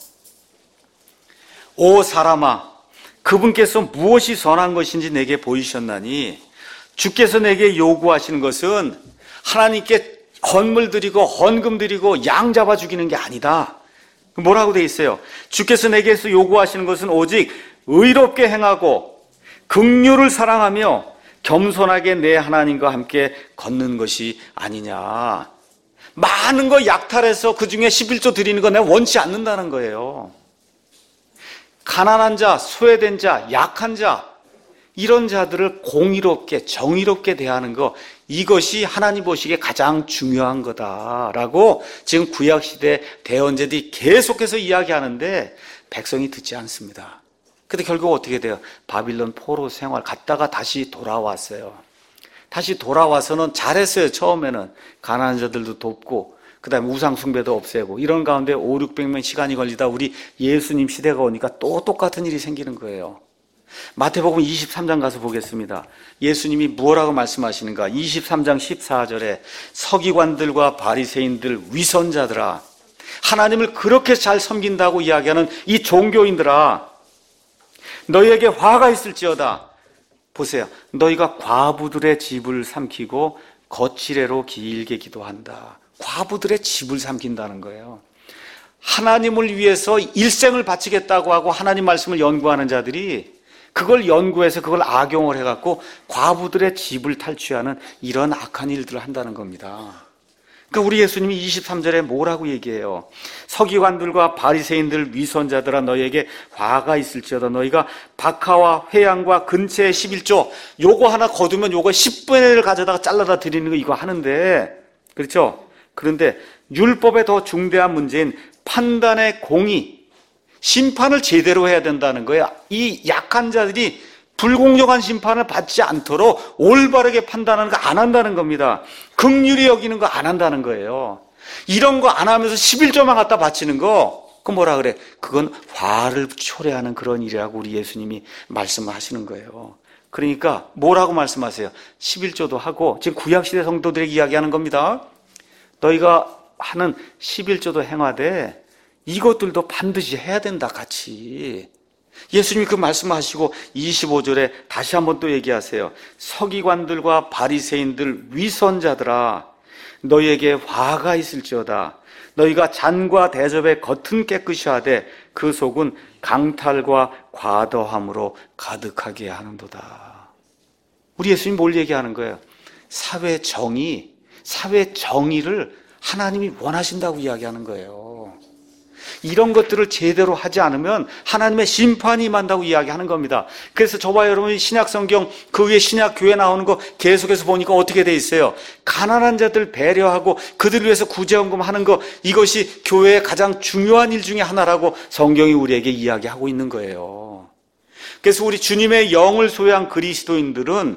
오 사람아, 그분께서 무엇이 선한 것인지 내게 보이셨나니 주께서 내게 요구하시는 것은 하나님께 헌물 드리고 헌금 드리고 양 잡아 죽이는 게 아니다. 뭐라고 돼 있어요? 주께서 내게서 요구하시는 것은 오직 의롭게 행하고 긍휼을 사랑하며 겸손하게 내 하나님과 함께 걷는 것이 아니냐. 많은 거 약탈해서 그 중에 11조 드리는 거 내가 원치 않는다는 거예요. 가난한 자, 소외된 자, 약한 자, 이런 자들을 공의롭게 정의롭게 대하는 것, 이것이 하나님 보시기에 가장 중요한 거다라고 지금 구약시대 대언제들이 계속해서 이야기하는데 백성이 듣지 않습니다. 근데 결국 어떻게 돼요? 바빌론 포로 생활 갔다가 다시 돌아왔어요. 다시 돌아와서는 잘했어요. 처음에는 가난한 자들도 돕고 그 다음에 우상 숭배도 없애고 이런 가운데 500~600년 시간이 걸리다 우리 예수님 시대가 오니까 또 똑같은 일이 생기는 거예요. 마태복음 23장 가서 보겠습니다. 예수님이 무엇라고 말씀하시는가? 23장 14절에 서기관들과 바리새인들 위선자들아, 하나님을 그렇게 잘 섬긴다고 이야기하는 이 종교인들아, 너희에게 화가 있을지어다. 보세요. 너희가 과부들의 집을 삼키고 거칠애로 길게 기도한다. 과부들의 집을 삼킨다는 거예요. 하나님을 위해서 일생을 바치겠다고 하고 하나님 말씀을 연구하는 자들이 그걸 연구해서 그걸 악용을 해갖고 과부들의 집을 탈취하는 이런 악한 일들을 한다는 겁니다. 그러니까 우리 예수님이 23절에 뭐라고 얘기해요? 서기관들과 바리새인들 위선자들아, 너희에게 화가 있을지어다. 너희가 박하와 회양과 근체의 11조, 요거 하나 거두면 요거 10분의 1을 가져다가 잘라다 드리는 거 이거 하는데, 그렇죠? 그런데 율법의 더 중대한 문제인 판단의 공의, 심판을 제대로 해야 된다는 거예요. 이 약한 자들이 불공정한 심판을 받지 않도록 올바르게 판단하는 거 안 한다는 겁니다. 긍휼히 여기는 거 안 한다는 거예요. 이런 거 안 하면서 11조만 갖다 바치는 거, 그건 뭐라 그래? 그건 화를 초래하는 그런 일이라고 우리 예수님이 말씀하시는 거예요. 그러니까 뭐라고 말씀하세요? 11조도 하고, 지금 구약시대 성도들에게 이야기하는 겁니다. 너희가 하는 11조도 행하되 이것들도 반드시 해야 된다, 같이. 예수님이 그 말씀하시고 25절에 다시 한번 또 얘기하세요. 서기관들과 바리새인들 위선자들아, 너희에게 화가 있을지어다. 너희가 잔과 대접의 겉은 깨끗이 하되 그 속은 강탈과 과도함으로 가득하게 하는도다. 우리 예수님이 뭘 얘기하는 거예요? 사회 정의를 하나님이 원하신다고 이야기하는 거예요. 이런 것들을 제대로 하지 않으면 하나님의 심판이 임한다고 이야기하는 겁니다. 그래서 저와 여러분이 신약성경 그 위에 신약교회 나오는 거 계속해서 보니까 어떻게 돼 있어요? 가난한 자들 배려하고 그들을 위해서 구제헌금 하는 거, 이것이 교회의 가장 중요한 일 중에 하나라고 성경이 우리에게 이야기하고 있는 거예요. 그래서 우리 주님의 영을 소유한 그리스도인들은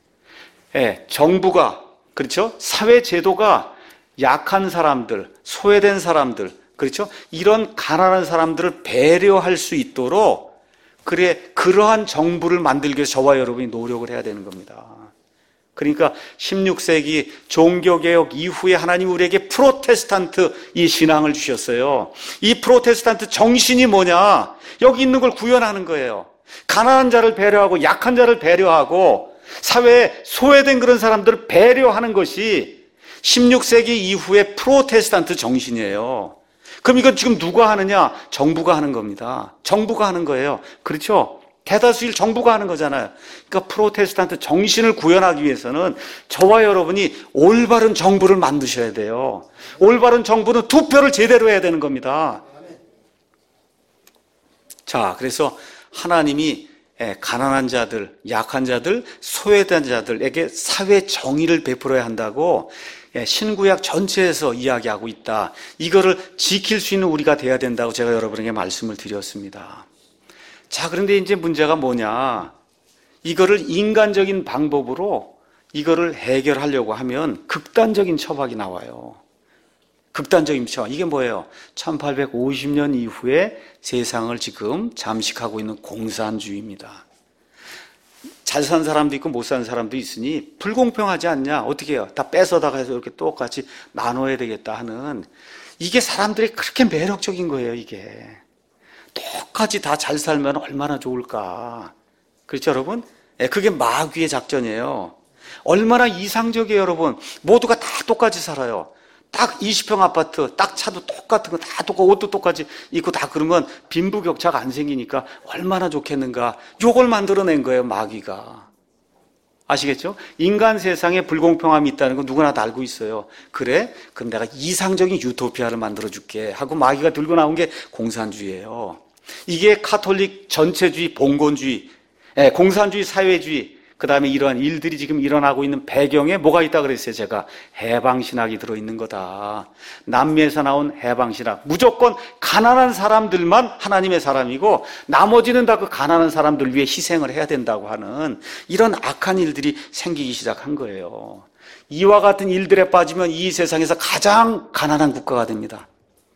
정부가, 그렇죠? 사회 제도가 약한 사람들, 소외된 사람들, 그렇죠? 이런 가난한 사람들을 배려할 수 있도록 그러한 정부를 만들기 위해서 저와 여러분이 노력을 해야 되는 겁니다. 그러니까 16세기 종교개혁 이후에 하나님 우리에게 프로테스탄트 이 신앙을 주셨어요. 이 프로테스탄트 정신이 뭐냐? 여기 있는 걸 구현하는 거예요. 가난한 자를 배려하고 약한 자를 배려하고 사회에 소외된 그런 사람들을 배려하는 것이 16세기 이후의 프로테스탄트 정신이에요. 그럼 이건 지금 누가 하느냐? 정부가 하는 겁니다. 정부가 하는 거예요. 그렇죠? 대다수일 정부가 하는 거잖아요. 그러니까 프로테스탄트 정신을 구현하기 위해서는 저와 여러분이 올바른 정부를 만드셔야 돼요. 올바른 정부는 투표를 제대로 해야 되는 겁니다. 자, 그래서 하나님이 가난한 자들, 약한 자들, 소외된 자들에게 사회 정의를 베풀어야 한다고 신구약 전체에서 이야기하고 있다. 이거를 지킬 수 있는 우리가 돼야 된다고 제가 여러분에게 말씀을 드렸습니다. 자, 그런데 이제 문제가 뭐냐? 이거를 인간적인 방법으로 이거를 해결하려고 하면 극단적인 처박이 나와요. 극단적인 처박. 이게 뭐예요? 1850년 이후에 세상을 지금 잠식하고 있는 공산주의입니다. 잘 사는 사람도 있고 못 사는 사람도 있으니 불공평하지 않냐? 어떻게 해요? 다 뺏어다가 해서 이렇게 똑같이 나눠야 되겠다 하는, 이게 사람들이 그렇게 매력적인 거예요. 이게 똑같이 다 잘 살면 얼마나 좋을까? 그렇죠, 여러분? 그게 마귀의 작전이에요. 얼마나 이상적이에요, 여러분. 모두가 다 똑같이 살아요. 딱 20평 아파트, 딱 차도 똑같은 거 다 똑같고 옷도 똑같이 입고 다 그러면 빈부격차가 안 생기니까 얼마나 좋겠는가. 요걸 만들어낸 거예요, 마귀가. 아시겠죠? 인간 세상에 불공평함이 있다는 거 누구나 다 알고 있어요. 그래? 그럼 내가 이상적인 유토피아를 만들어줄게 하고 마귀가 들고 나온 게 공산주의예요. 이게 카톨릭 전체주의, 봉건주의, 공산주의, 사회주의, 그 다음에 이러한 일들이 지금 일어나고 있는 배경에 뭐가 있다 그랬어요. 제가 해방신학이 들어있는 거다. 남미에서 나온 해방신학. 무조건 가난한 사람들만 하나님의 사람이고 나머지는 다 그 가난한 사람들 위해 희생을 해야 된다고 하는 이런 악한 일들이 생기기 시작한 거예요. 이와 같은 일들에 빠지면 이 세상에서 가장 가난한 국가가 됩니다.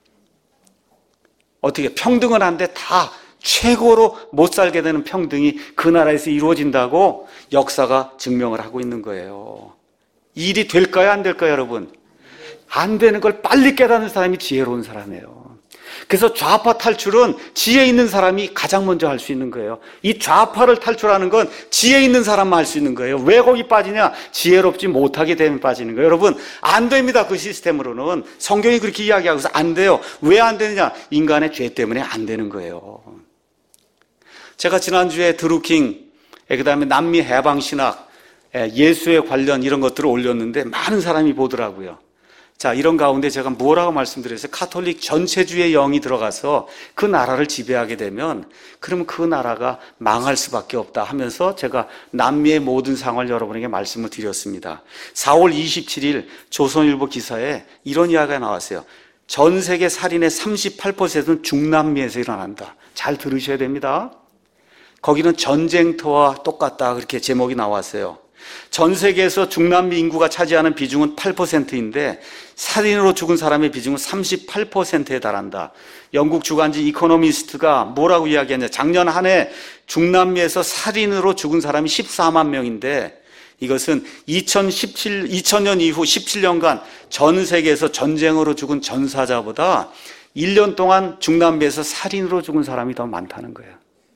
어떻게 평등은 한데 다 최고로 못 살게 되는 평등이 그 나라에서 이루어진다고 역사가 증명을 하고 있는 거예요. 일이 될까요? 안 될까요, 여러분? 안 되는 걸 빨리 깨닫는 사람이 지혜로운 사람이에요. 그래서 좌파 탈출은 지혜 있는 사람이 가장 먼저 할 수 있는 거예요. 이 좌파를 탈출하는 건 지혜 있는 사람만 할 수 있는 거예요. 왜 거기 빠지냐? 지혜롭지 못하게 되면 빠지는 거예요. 여러분, 안 됩니다. 그 시스템으로는. 성경이 그렇게 이야기하고 있어서 안 돼요. 왜 안 되느냐? 인간의 죄 때문에 안 되는 거예요. 제가 지난주에 드루킹, 그 다음에 남미 해방신학, 예수에 관련 이런 것들을 올렸는데 많은 사람이 보더라고요. 자, 이런 가운데 제가 뭐라고 말씀드렸어요? 카톨릭 전체주의 영이 들어가서 그 나라를 지배하게 되면 그러면 그 나라가 망할 수밖에 없다 하면서 제가 남미의 모든 상황을 여러분에게 말씀을 드렸습니다. 4월 27일 조선일보 기사에 이런 이야기가 나왔어요. 전 세계 살인의 38%는 중남미에서 일어난다. 잘 들으셔야 됩니다. 거기는 전쟁터와 똑같다 그렇게 제목이 나왔어요. 전 세계에서 중남미 인구가 차지하는 비중은 8%인데 살인으로 죽은 사람의 비중은 38%에 달한다. 영국 주간지 이코노미스트가 뭐라고 이야기했냐. 작년 한 해 중남미에서 살인으로 죽은 사람이 14만 명인데 이것은 2000년 이후 17년간 전 세계에서 전쟁으로 죽은 전사자보다 1년 동안 중남미에서 살인으로 죽은 사람이 더 많다는 거예요.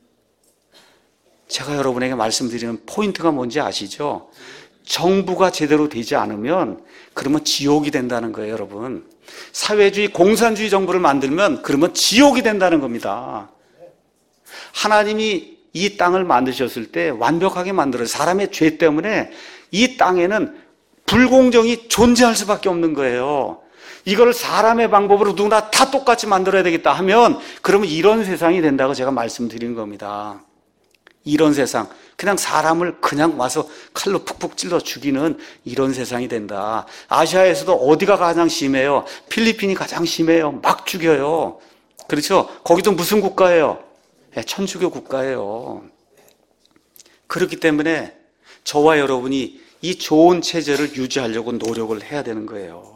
제가 여러분에게 말씀드리는 포인트가 뭔지 아시죠? 정부가 제대로 되지 않으면 그러면 지옥이 된다는 거예요, 여러분. 사회주의, 공산주의 정부를 만들면 그러면 지옥이 된다는 겁니다. 하나님이 이 땅을 만드셨을 때 완벽하게 만들어요. 사람의 죄 때문에 이 땅에는 불공정이 존재할 수밖에 없는 거예요. 이걸 사람의 방법으로 누구나 다 똑같이 만들어야 되겠다 하면 그러면 이런 세상이 된다고 제가 말씀드리는 겁니다. 이런 세상, 그냥 사람을 그냥 와서 칼로 푹푹 찔러 죽이는 이런 세상이 된다. 아시아에서도 어디가 가장 심해요? 필리핀이 가장 심해요. 막 죽여요. 그렇죠? 거기도 무슨 국가예요? 천주교 국가예요. 그렇기 때문에 저와 여러분이 이 좋은 체제를 유지하려고 노력을 해야 되는 거예요.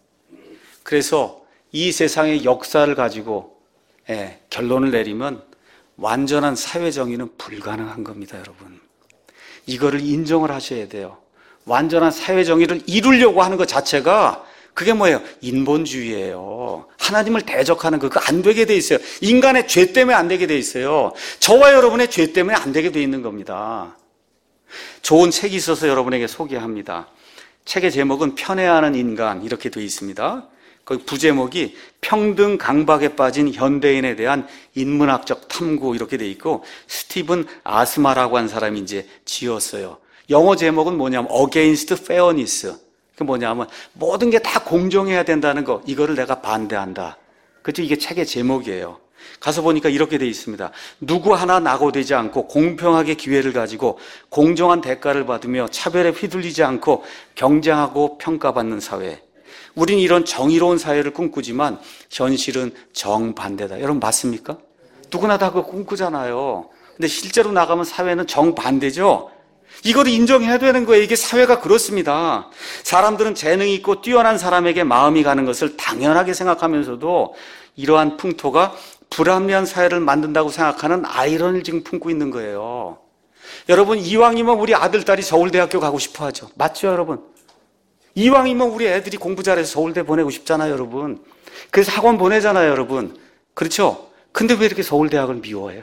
그래서 이 세상의 역사를 가지고 결론을 내리면 완전한 사회정의는 불가능한 겁니다, 여러분. 이거를 인정을 하셔야 돼요. 완전한 사회정의를 이루려고 하는 것 자체가 그게 뭐예요? 인본주의예요. 하나님을 대적하는 그거 안 되게 돼 있어요. 인간의 죄 때문에 안 되게 돼 있어요. 저와 여러분의 죄 때문에 안 되게 돼 있는 겁니다. 좋은 책이 있어서 여러분에게 소개합니다. 책의 제목은 편애하는 인간 이렇게 되어 있습니다. 거기 부제목이 평등 강박에 빠진 현대인에 대한 인문학적 탐구 이렇게 돼 있고 스티븐 아스마라고 한 사람이 이제 지었어요. 영어 제목은 뭐냐면 Against Fairness. 그 뭐냐면 모든 게 다 공정해야 된다는 거 이거를 내가 반대한다. 그렇죠? 이게 책의 제목이에요. 가서 보니까 이렇게 돼 있습니다. 누구 하나 낙오되지 않고 공평하게 기회를 가지고 공정한 대가를 받으며 차별에 휘둘리지 않고 경쟁하고 평가받는 사회. 우린 이런 정의로운 사회를 꿈꾸지만 현실은 정반대다. 여러분 맞습니까? 누구나 다 그거 꿈꾸잖아요. 근데 실제로 나가면 사회는 정반대죠. 이걸 인정해야 되는 거예요. 이게 사회가 그렇습니다. 사람들은 재능이 있고 뛰어난 사람에게 마음이 가는 것을 당연하게 생각하면서도 이러한 풍토가 불합리한 사회를 만든다고 생각하는 아이러니를 지금 품고 있는 거예요. 여러분 이왕이면 우리 아들, 딸이 서울대학교 가고 싶어 하죠. 맞죠, 여러분? 이왕이면 우리 애들이 공부 잘해서 서울대 보내고 싶잖아요, 여러분. 그래서 학원 보내잖아요, 여러분. 그렇죠? 근데 왜 이렇게 서울대학을 미워해요?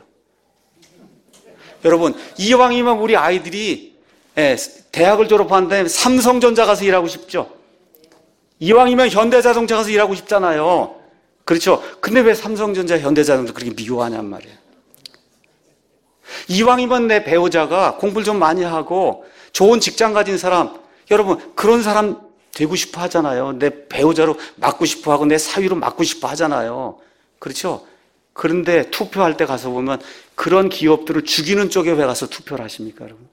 여러분, 이왕이면 우리 아이들이 대학을 졸업한 다음에 삼성전자 가서 일하고 싶죠? 이왕이면 현대자동차 가서 일하고 싶잖아요. 그렇죠? 근데 왜 삼성전자, 현대자동차 그렇게 미워하냔 말이에요. 이왕이면 내 배우자가 공부를 좀 많이 하고 좋은 직장 가진 사람, 여러분 그런 사람 되고 싶어 하잖아요. 내 배우자로 맡고 싶어 하고 내 사위로 맡고 싶어 하잖아요. 그렇죠? 그런데 투표할 때 가서 보면 그런 기업들을 죽이는 쪽에 왜 가서 투표를 하십니까, 여러분?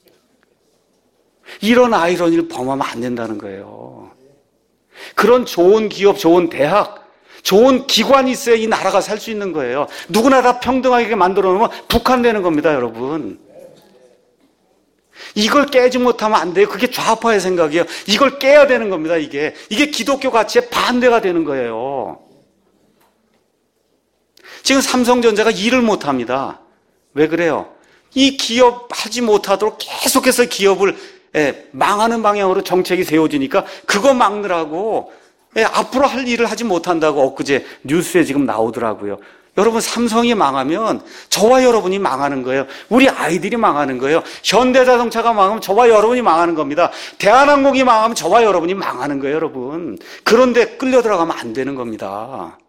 이런 아이러니를 범하면 안 된다는 거예요. 그런 좋은 기업, 좋은 대학, 좋은 기관이 있어야 이 나라가 살 수 있는 거예요. 누구나 다 평등하게 만들어 놓으면 북한되는 겁니다, 여러분. 이걸 깨지 못하면 안 돼요. 그게 좌파의 생각이에요. 이걸 깨야 되는 겁니다, 이게. 이게 기독교 가치에 반대가 되는 거예요. 지금 삼성전자가 일을 못합니다. 왜 그래요? 이 기업 하지 못하도록 계속해서 기업을 망하는 방향으로 정책이 세워지니까 그거 막느라고 앞으로 할 일을 하지 못한다고 엊그제 뉴스에 지금 나오더라고요. 여러분, 삼성이 망하면 저와 여러분이 망하는 거예요. 우리 아이들이 망하는 거예요. 현대자동차가 망하면 저와 여러분이 망하는 겁니다. 대한항공이 망하면 저와 여러분이 망하는 거예요, 여러분. 그런데 끌려 들어가면 안 되는 겁니다.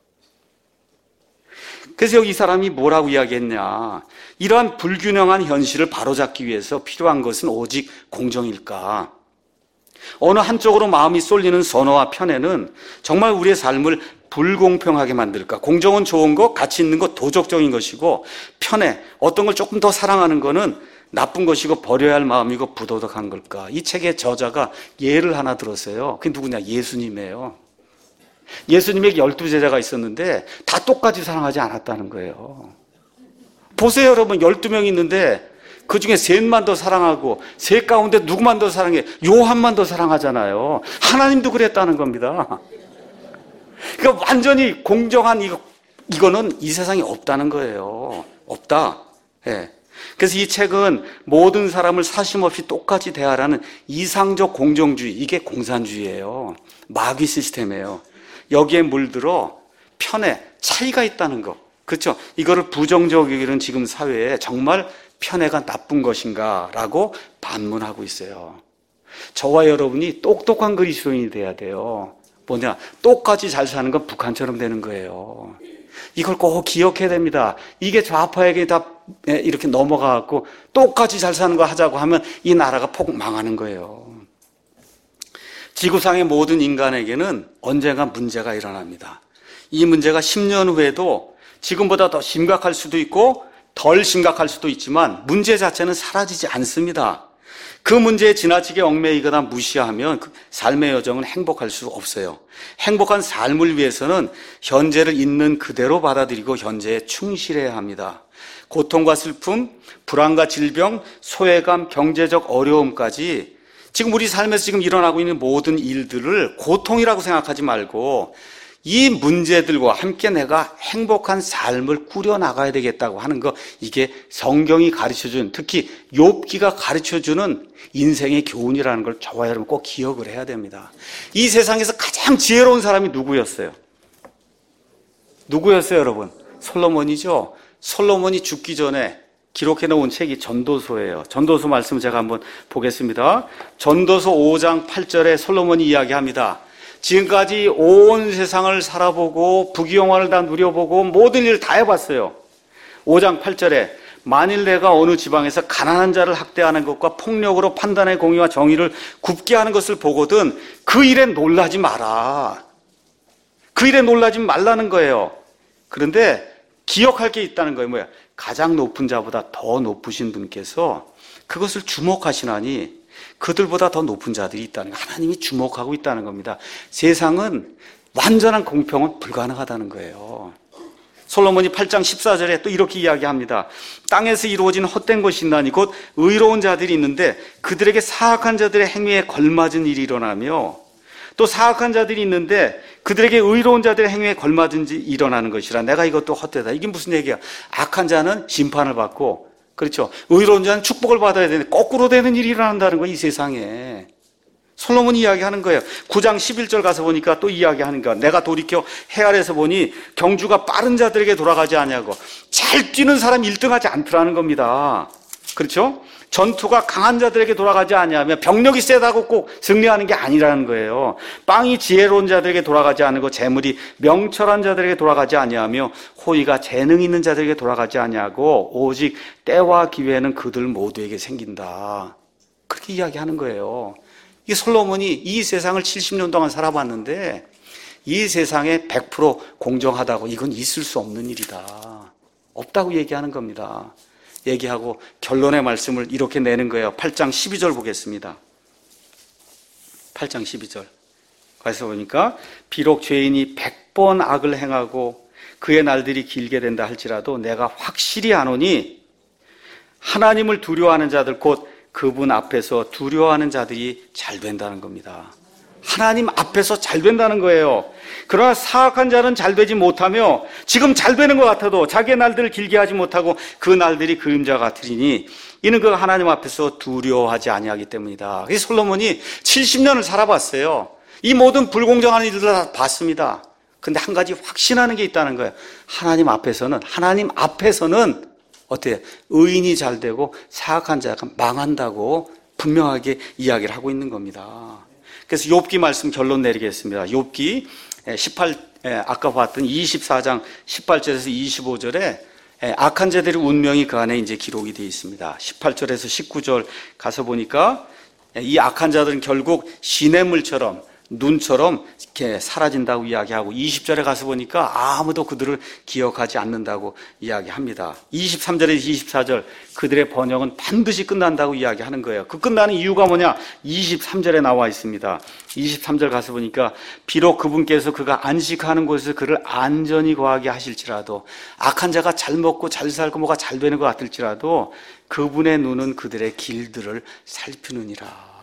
그래서 여기 이 사람이 뭐라고 이야기했냐. 이러한 불균형한 현실을 바로잡기 위해서 필요한 것은 오직 공정일까? 어느 한쪽으로 마음이 쏠리는 선호와 편애는 정말 우리의 삶을 불공평하게 만들까? 공정은 좋은 것, 가치 있는 것, 도덕적인 것이고, 편애, 어떤 걸 조금 더 사랑하는 것은 나쁜 것이고 버려야 할 마음이고 부도덕한 걸까? 이 책의 저자가 예를 하나 들었어요. 그게 누구냐? 예수님이에요. 예수님에게 12제자가 있었는데 다 똑같이 사랑하지 않았다는 거예요. 보세요, 여러분. 12명이 있는데 그 중에 셋만 더 사랑하고 셋 가운데 누구만 더 사랑해? 요한만 더 사랑하잖아요. 하나님도 그랬다는 겁니다. 그러니까 완전히 공정한 이거는 이 세상에 없다는 거예요. 없다. 예. 그래서 이 책은 모든 사람을 사심없이 똑같이 대하라는 이상적 공정주의, 이게 공산주의예요. 마귀 시스템이에요. 여기에 물들어 편애, 차이가 있다는 거. 그렇죠? 이거를 부정적으로 여기는 지금 사회에 정말 편애가 나쁜 것인가라고 반문하고 있어요. 저와 여러분이 똑똑한 그리스도인이 돼야 돼요. 뭐냐? 똑같이 잘 사는 건 북한처럼 되는 거예요. 이걸 꼭 기억해야 됩니다. 이게 좌파에게 다 이렇게 넘어가갖고 똑같이 잘 사는 거 하자고 하면 이 나라가 폭 망하는 거예요. 지구상의 모든 인간에게는 언젠가 문제가 일어납니다. 이 문제가 10년 후에도 지금보다 더 심각할 수도 있고 덜 심각할 수도 있지만 문제 자체는 사라지지 않습니다. 그 문제에 지나치게 얽매이거나 무시하면 그 삶의 여정은 행복할 수 없어요. 행복한 삶을 위해서는 현재를 있는 그대로 받아들이고 현재에 충실해야 합니다. 고통과 슬픔, 불안과 질병, 소외감, 경제적 어려움까지 지금 우리 삶에서 지금 일어나고 있는 모든 일들을 고통이라고 생각하지 말고 이 문제들과 함께 내가 행복한 삶을 꾸려나가야 되겠다고 하는 거, 이게 성경이 가르쳐준, 특히 욥기가 가르쳐주는 인생의 교훈이라는 걸 저와 여러분 꼭 기억을 해야 됩니다. 이 세상에서 가장 지혜로운 사람이 누구였어요? 누구였어요, 여러분? 솔로몬이죠. 솔로몬이 죽기 전에 기록해 놓은 책이 전도서예요. 전도서 말씀을 제가 한번 보겠습니다. 전도서 5장 8절에 솔로몬이 이야기합니다. 지금까지 온 세상을 살아보고 부귀영화를 다 누려보고 모든 일을 다 해봤어요. 5장 8절에 만일 내가 어느 지방에서 가난한 자를 학대하는 것과 폭력으로 판단의 공의와 정의를 굽게 하는 것을 보거든 그 일에 놀라지 마라. 그 일에 놀라지 말라는 거예요. 그런데 기억할 게 있다는 거예요. 뭐야? 가장 높은 자보다 더 높으신 분께서 그것을 주목하시나니 그들보다 더 높은 자들이 있다는 거예요. 하나님이 주목하고 있다는 겁니다. 세상은 완전한 공평은 불가능하다는 거예요. 솔로몬이 8장 14절에 또 이렇게 이야기합니다. 땅에서 이루어진 헛된 것이 있나니 곧 의로운 자들이 있는데 그들에게 사악한 자들의 행위에 걸맞은 일이 일어나며 또 사악한 자들이 있는데 그들에게 의로운 자들의 행위에 걸맞은 일이 일어나는 것이라. 내가 이것도 헛되다. 이게 무슨 얘기야? 악한 자는 심판을 받고, 그렇죠, 의로운 자는 축복을 받아야 되는데 거꾸로 되는 일이 일어난다는 거야, 이 세상에. 솔로몬이 이야기하는 거예요. 9장 11절 가서 보니까 또 이야기하는 거야. 내가 돌이켜 해 아래서 보니 경주가 빠른 자들에게 돌아가지 않냐고. 잘 뛰는 사람 1등하지 않더라는 겁니다. 그렇죠? 전투가 강한 자들에게 돌아가지 않냐면 병력이 세다고 꼭 승리하는 게 아니라는 거예요. 빵이 지혜로운 자들에게 돌아가지 않고 재물이 명철한 자들에게 돌아가지 아니하며 호의가 재능 있는 자들에게 돌아가지 아니하고 오직 때와 기회는 그들 모두에게 생긴다. 그렇게 이야기하는 거예요. 이 솔로몬이 이 세상을 70년 동안 살아봤는데 이 세상에 100% 공정하다고 이건 있을 수 없는 일이다. 없다고 얘기하는 겁니다. 얘기하고 결론의 말씀을 이렇게 내는 거예요. 8장 12절 보겠습니다. 8장 12절. 가서 보니까 비록 죄인이 100번 악을 행하고 그의 날들이 길게 된다 할지라도 내가 확실히 아노니 하나님을 두려워하는 자들 곧 그분 앞에서 두려워하는 자들이 잘 된다는 겁니다. 하나님 앞에서 잘 된다는 거예요. 그러나 사악한 자는 잘 되지 못하며 지금 잘 되는 것 같아도 자기의 날들을 길게 하지 못하고 그 날들이 그림자 같으리니 이는 그가 하나님 앞에서 두려워하지 아니하기 때문이다. 그래서 솔로몬이 70년을 살아봤어요. 이 모든 불공정한 일들을 다 봤습니다. 근데 한 가지 확신하는 게 있다는 거예요. 하나님 앞에서는 어때요? 의인이 잘 되고 사악한 자가 망한다고 분명하게 이야기를 하고 있는 겁니다. 그래서 욥기 말씀 결론 내리겠습니다. 욥기 18, 아까 봤던 24장 18절에서 25절에 악한 자들의 운명이 그 안에 이제 기록이 되어 있습니다. 18절에서 19절 가서 보니까 이 악한 자들은 결국 시냇물처럼 눈처럼 이렇게 사라진다고 이야기하고 20절에 가서 보니까 아무도 그들을 기억하지 않는다고 이야기합니다. 23절에서 24절 그들의 번영은 반드시 끝난다고 이야기하는 거예요. 그 끝나는 이유가 뭐냐? 23절에 나와 있습니다. 23절 가서 보니까 비록 그분께서 그가 안식하는 곳에서 그를 안전히 거하게 하실지라도 악한 자가 잘 먹고 잘 살고 뭐가 잘 되는 것 같을지라도 그분의 눈은 그들의 길들을 살피느니라.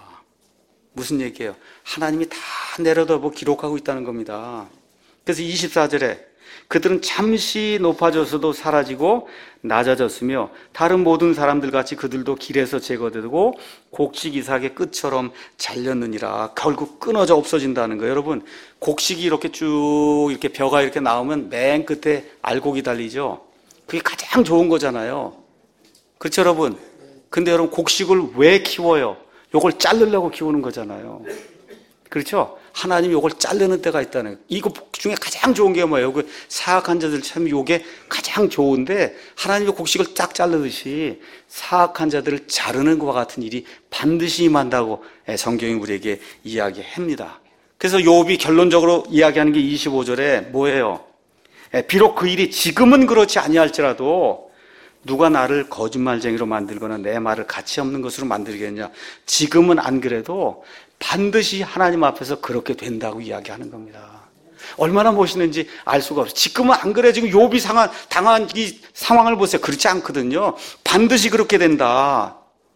무슨 얘기예요? 하나님이 다 내려다보고 기록하고 있다는 겁니다. 그래서 24절에 그들은 잠시 높아져서도 사라지고 낮아졌으며 다른 모든 사람들 같이 그들도 길에서 제거되고 곡식 이삭의 끝처럼 잘렸느니라. 결국 끊어져 없어진다는 거예요. 여러분, 곡식이 이렇게 쭉 이렇게 벼가 이렇게 나오면 맨 끝에 알곡이 달리죠. 그게 가장 좋은 거잖아요. 그렇죠, 여러분? 근데 여러분, 곡식을 왜 키워요? 요걸 자르려고 키우는 거잖아요. 그렇죠? 하나님이 요걸 자르는 때가 있다는 거예요. 이거 중에 가장 좋은 게 뭐예요? 그 사악한 자들 참 요게 가장 좋은데 하나님이 곡식을 쫙 자르듯이 사악한 자들을 자르는 것과 같은 일이 반드시 임한다고 성경이 우리에게 이야기합니다. 그래서 욥이 결론적으로 이야기하는 게 25절에 뭐예요? 비록 그 일이 지금은 그렇지 아니할지라도 누가 나를 거짓말쟁이로 만들거나 내 말을 가치 없는 것으로 만들겠냐? 지금은 안 그래도 반드시 하나님 앞에서 그렇게 된다고 이야기하는 겁니다. 얼마나 멋있는지 알 수가 없어요. 지금은 안 그래. 지금 욥이 당한 이 상황을 보세요. 그렇지 않거든요. 반드시 그렇게 된다.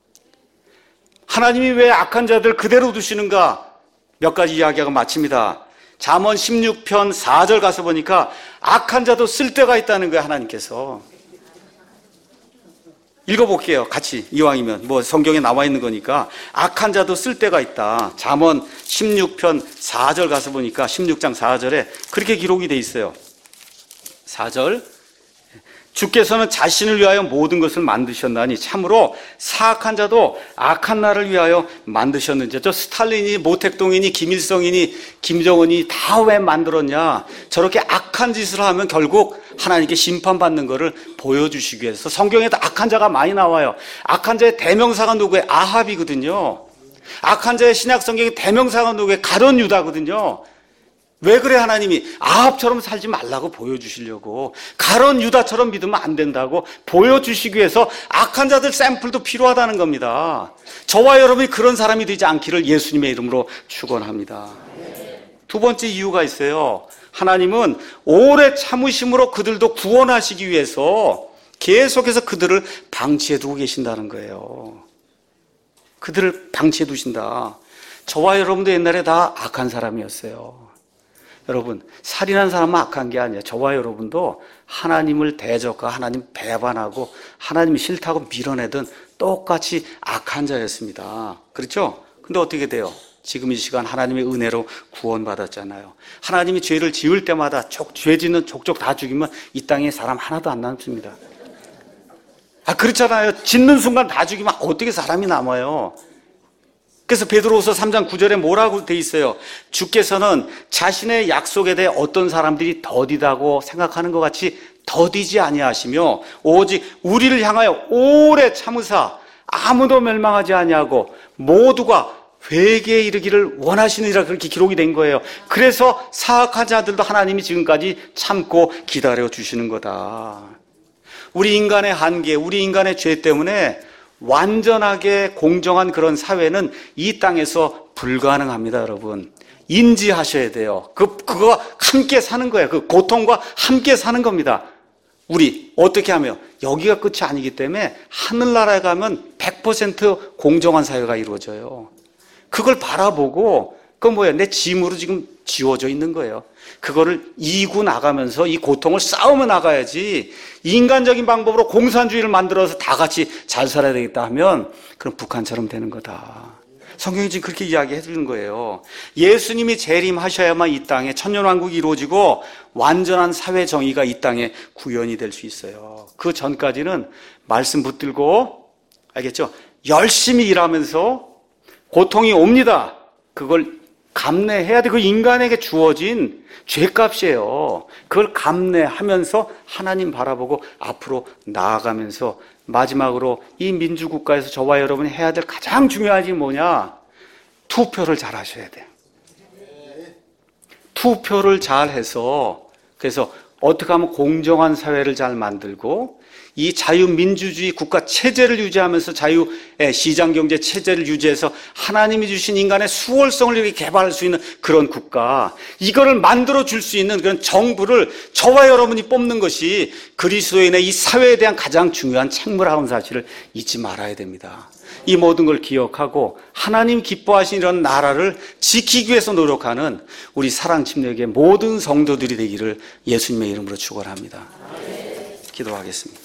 하나님이 왜 악한 자들 그대로 두시는가? 몇 가지 이야기하고 마칩니다. 잠언 16편 4절 가서 보니까 악한 자도 쓸 데가 있다는 거예요. 하나님께서. 읽어볼게요. 같이. 이왕이면 뭐 성경에 나와 있는 거니까 악한 자도 쓸 데가 있다. 잠언 16편 4절 가서 보니까 16장 4절에 그렇게 기록이 돼 있어요. 4절 주께서는 자신을 위하여 모든 것을 만드셨나니 참으로 사악한 자도 악한 날을 위하여 만드셨는지. 저 스탈린이 모택동이니 김일성이니 김정은이 다 왜 만들었냐? 저렇게 악한 짓을 하면 결국 하나님께 심판받는 것을 보여주시기 위해서. 성경에도 악한 자가 많이 나와요. 악한 자의 대명사가 누구예요? 아합이거든요. 악한 자의 신약 성경의 대명사가 누구예요? 가룟 유다거든요. 왜 그래? 하나님이 아합처럼 살지 말라고 보여주시려고. 가룟 유다처럼 믿으면 안 된다고 보여주시기 위해서 악한 자들 샘플도 필요하다는 겁니다. 저와 여러분이 그런 사람이 되지 않기를 예수님의 이름으로 축원합니다. 두 번째 이유가 있어요. 하나님은 오래 참으심으로 그들도 구원하시기 위해서 계속해서 그들을 방치해 두고 계신다는 거예요. 그들을 방치해 두신다. 저와 여러분도 옛날에 다 악한 사람이었어요. 여러분, 살인한 사람은 악한 게 아니에요. 저와 여러분도 하나님을 대적과 하나님 배반하고 하나님이 싫다고 밀어내던 똑같이 악한 자였습니다. 그렇죠? 근데 어떻게 돼요? 지금 이 시간 하나님의 은혜로 구원받았잖아요. 하나님이 죄를 지을 때마다 죄 짓는 족족 다 죽이면 이 땅에 사람 하나도 안 남습니다. 그렇잖아요. 짓는 순간 다 죽이면 어떻게 사람이 남아요? 그래서 베드로후서 3장 9절에 뭐라고 돼 있어요? 주께서는 자신의 약속에 대해 어떤 사람들이 더디다고 생각하는 것 같이 더디지 아니하시며 오직 우리를 향하여 오래 참으사 아무도 멸망하지 아니하고 모두가 회개에 이르기를 원하시느니라 그렇게 기록이 된 거예요. 그래서 사악한 자들도 하나님이 지금까지 참고 기다려 주시는 거다. 우리 인간의 한계, 우리 인간의 죄 때문에 완전하게 공정한 그런 사회는 이 땅에서 불가능합니다, 여러분. 인지하셔야 돼요. 그거 함께 사는 거예요. 그 고통과 함께 사는 겁니다. 우리 어떻게 하며 여기가 끝이 아니기 때문에 하늘나라에 가면 100% 공정한 사회가 이루어져요. 그걸 바라보고 그건 뭐예요? 내 짐으로 지금 지워져 있는 거예요. 그거를 이고 나가면서 이 고통을 싸우며 나가야지 인간적인 방법으로 공산주의를 만들어서 다 같이 잘 살아야 되겠다 하면 그럼 북한처럼 되는 거다. 성경이 지금 그렇게 이야기해 주는 거예요. 예수님이 재림하셔야만 이 땅에 천년왕국이 이루어지고 완전한 사회 정의가 이 땅에 구현이 될 수 있어요. 그 전까지는 말씀 붙들고, 알겠죠? 열심히 일하면서 고통이 옵니다. 그걸 감내해야 돼. 그 인간에게 주어진 죄값이에요. 그걸 감내하면서 하나님 바라보고 앞으로 나아가면서 마지막으로 이 민주국가에서 저와 여러분이 해야 될 가장 중요한 일이 뭐냐? 투표를 잘 하셔야 돼요. 투표를 잘 해서 그래서 어떻게 하면 공정한 사회를 잘 만들고 이 자유민주주의 국가 체제를 유지하면서 자유의 시장경제 체제를 유지해서 하나님이 주신 인간의 수월성을 이렇게 개발할 수 있는 그런 국가, 이거를 만들어 줄 수 있는 그런 정부를 저와 여러분이 뽑는 것이 그리스도인의 이 사회에 대한 가장 중요한 책무라는 사실을 잊지 말아야 됩니다. 이 모든 걸 기억하고 하나님 기뻐하신 이런 나라를 지키기 위해서 노력하는 우리 사랑침례교회 모든 성도들이 되기를 예수님의 이름으로 축원합니다. 기도하겠습니다.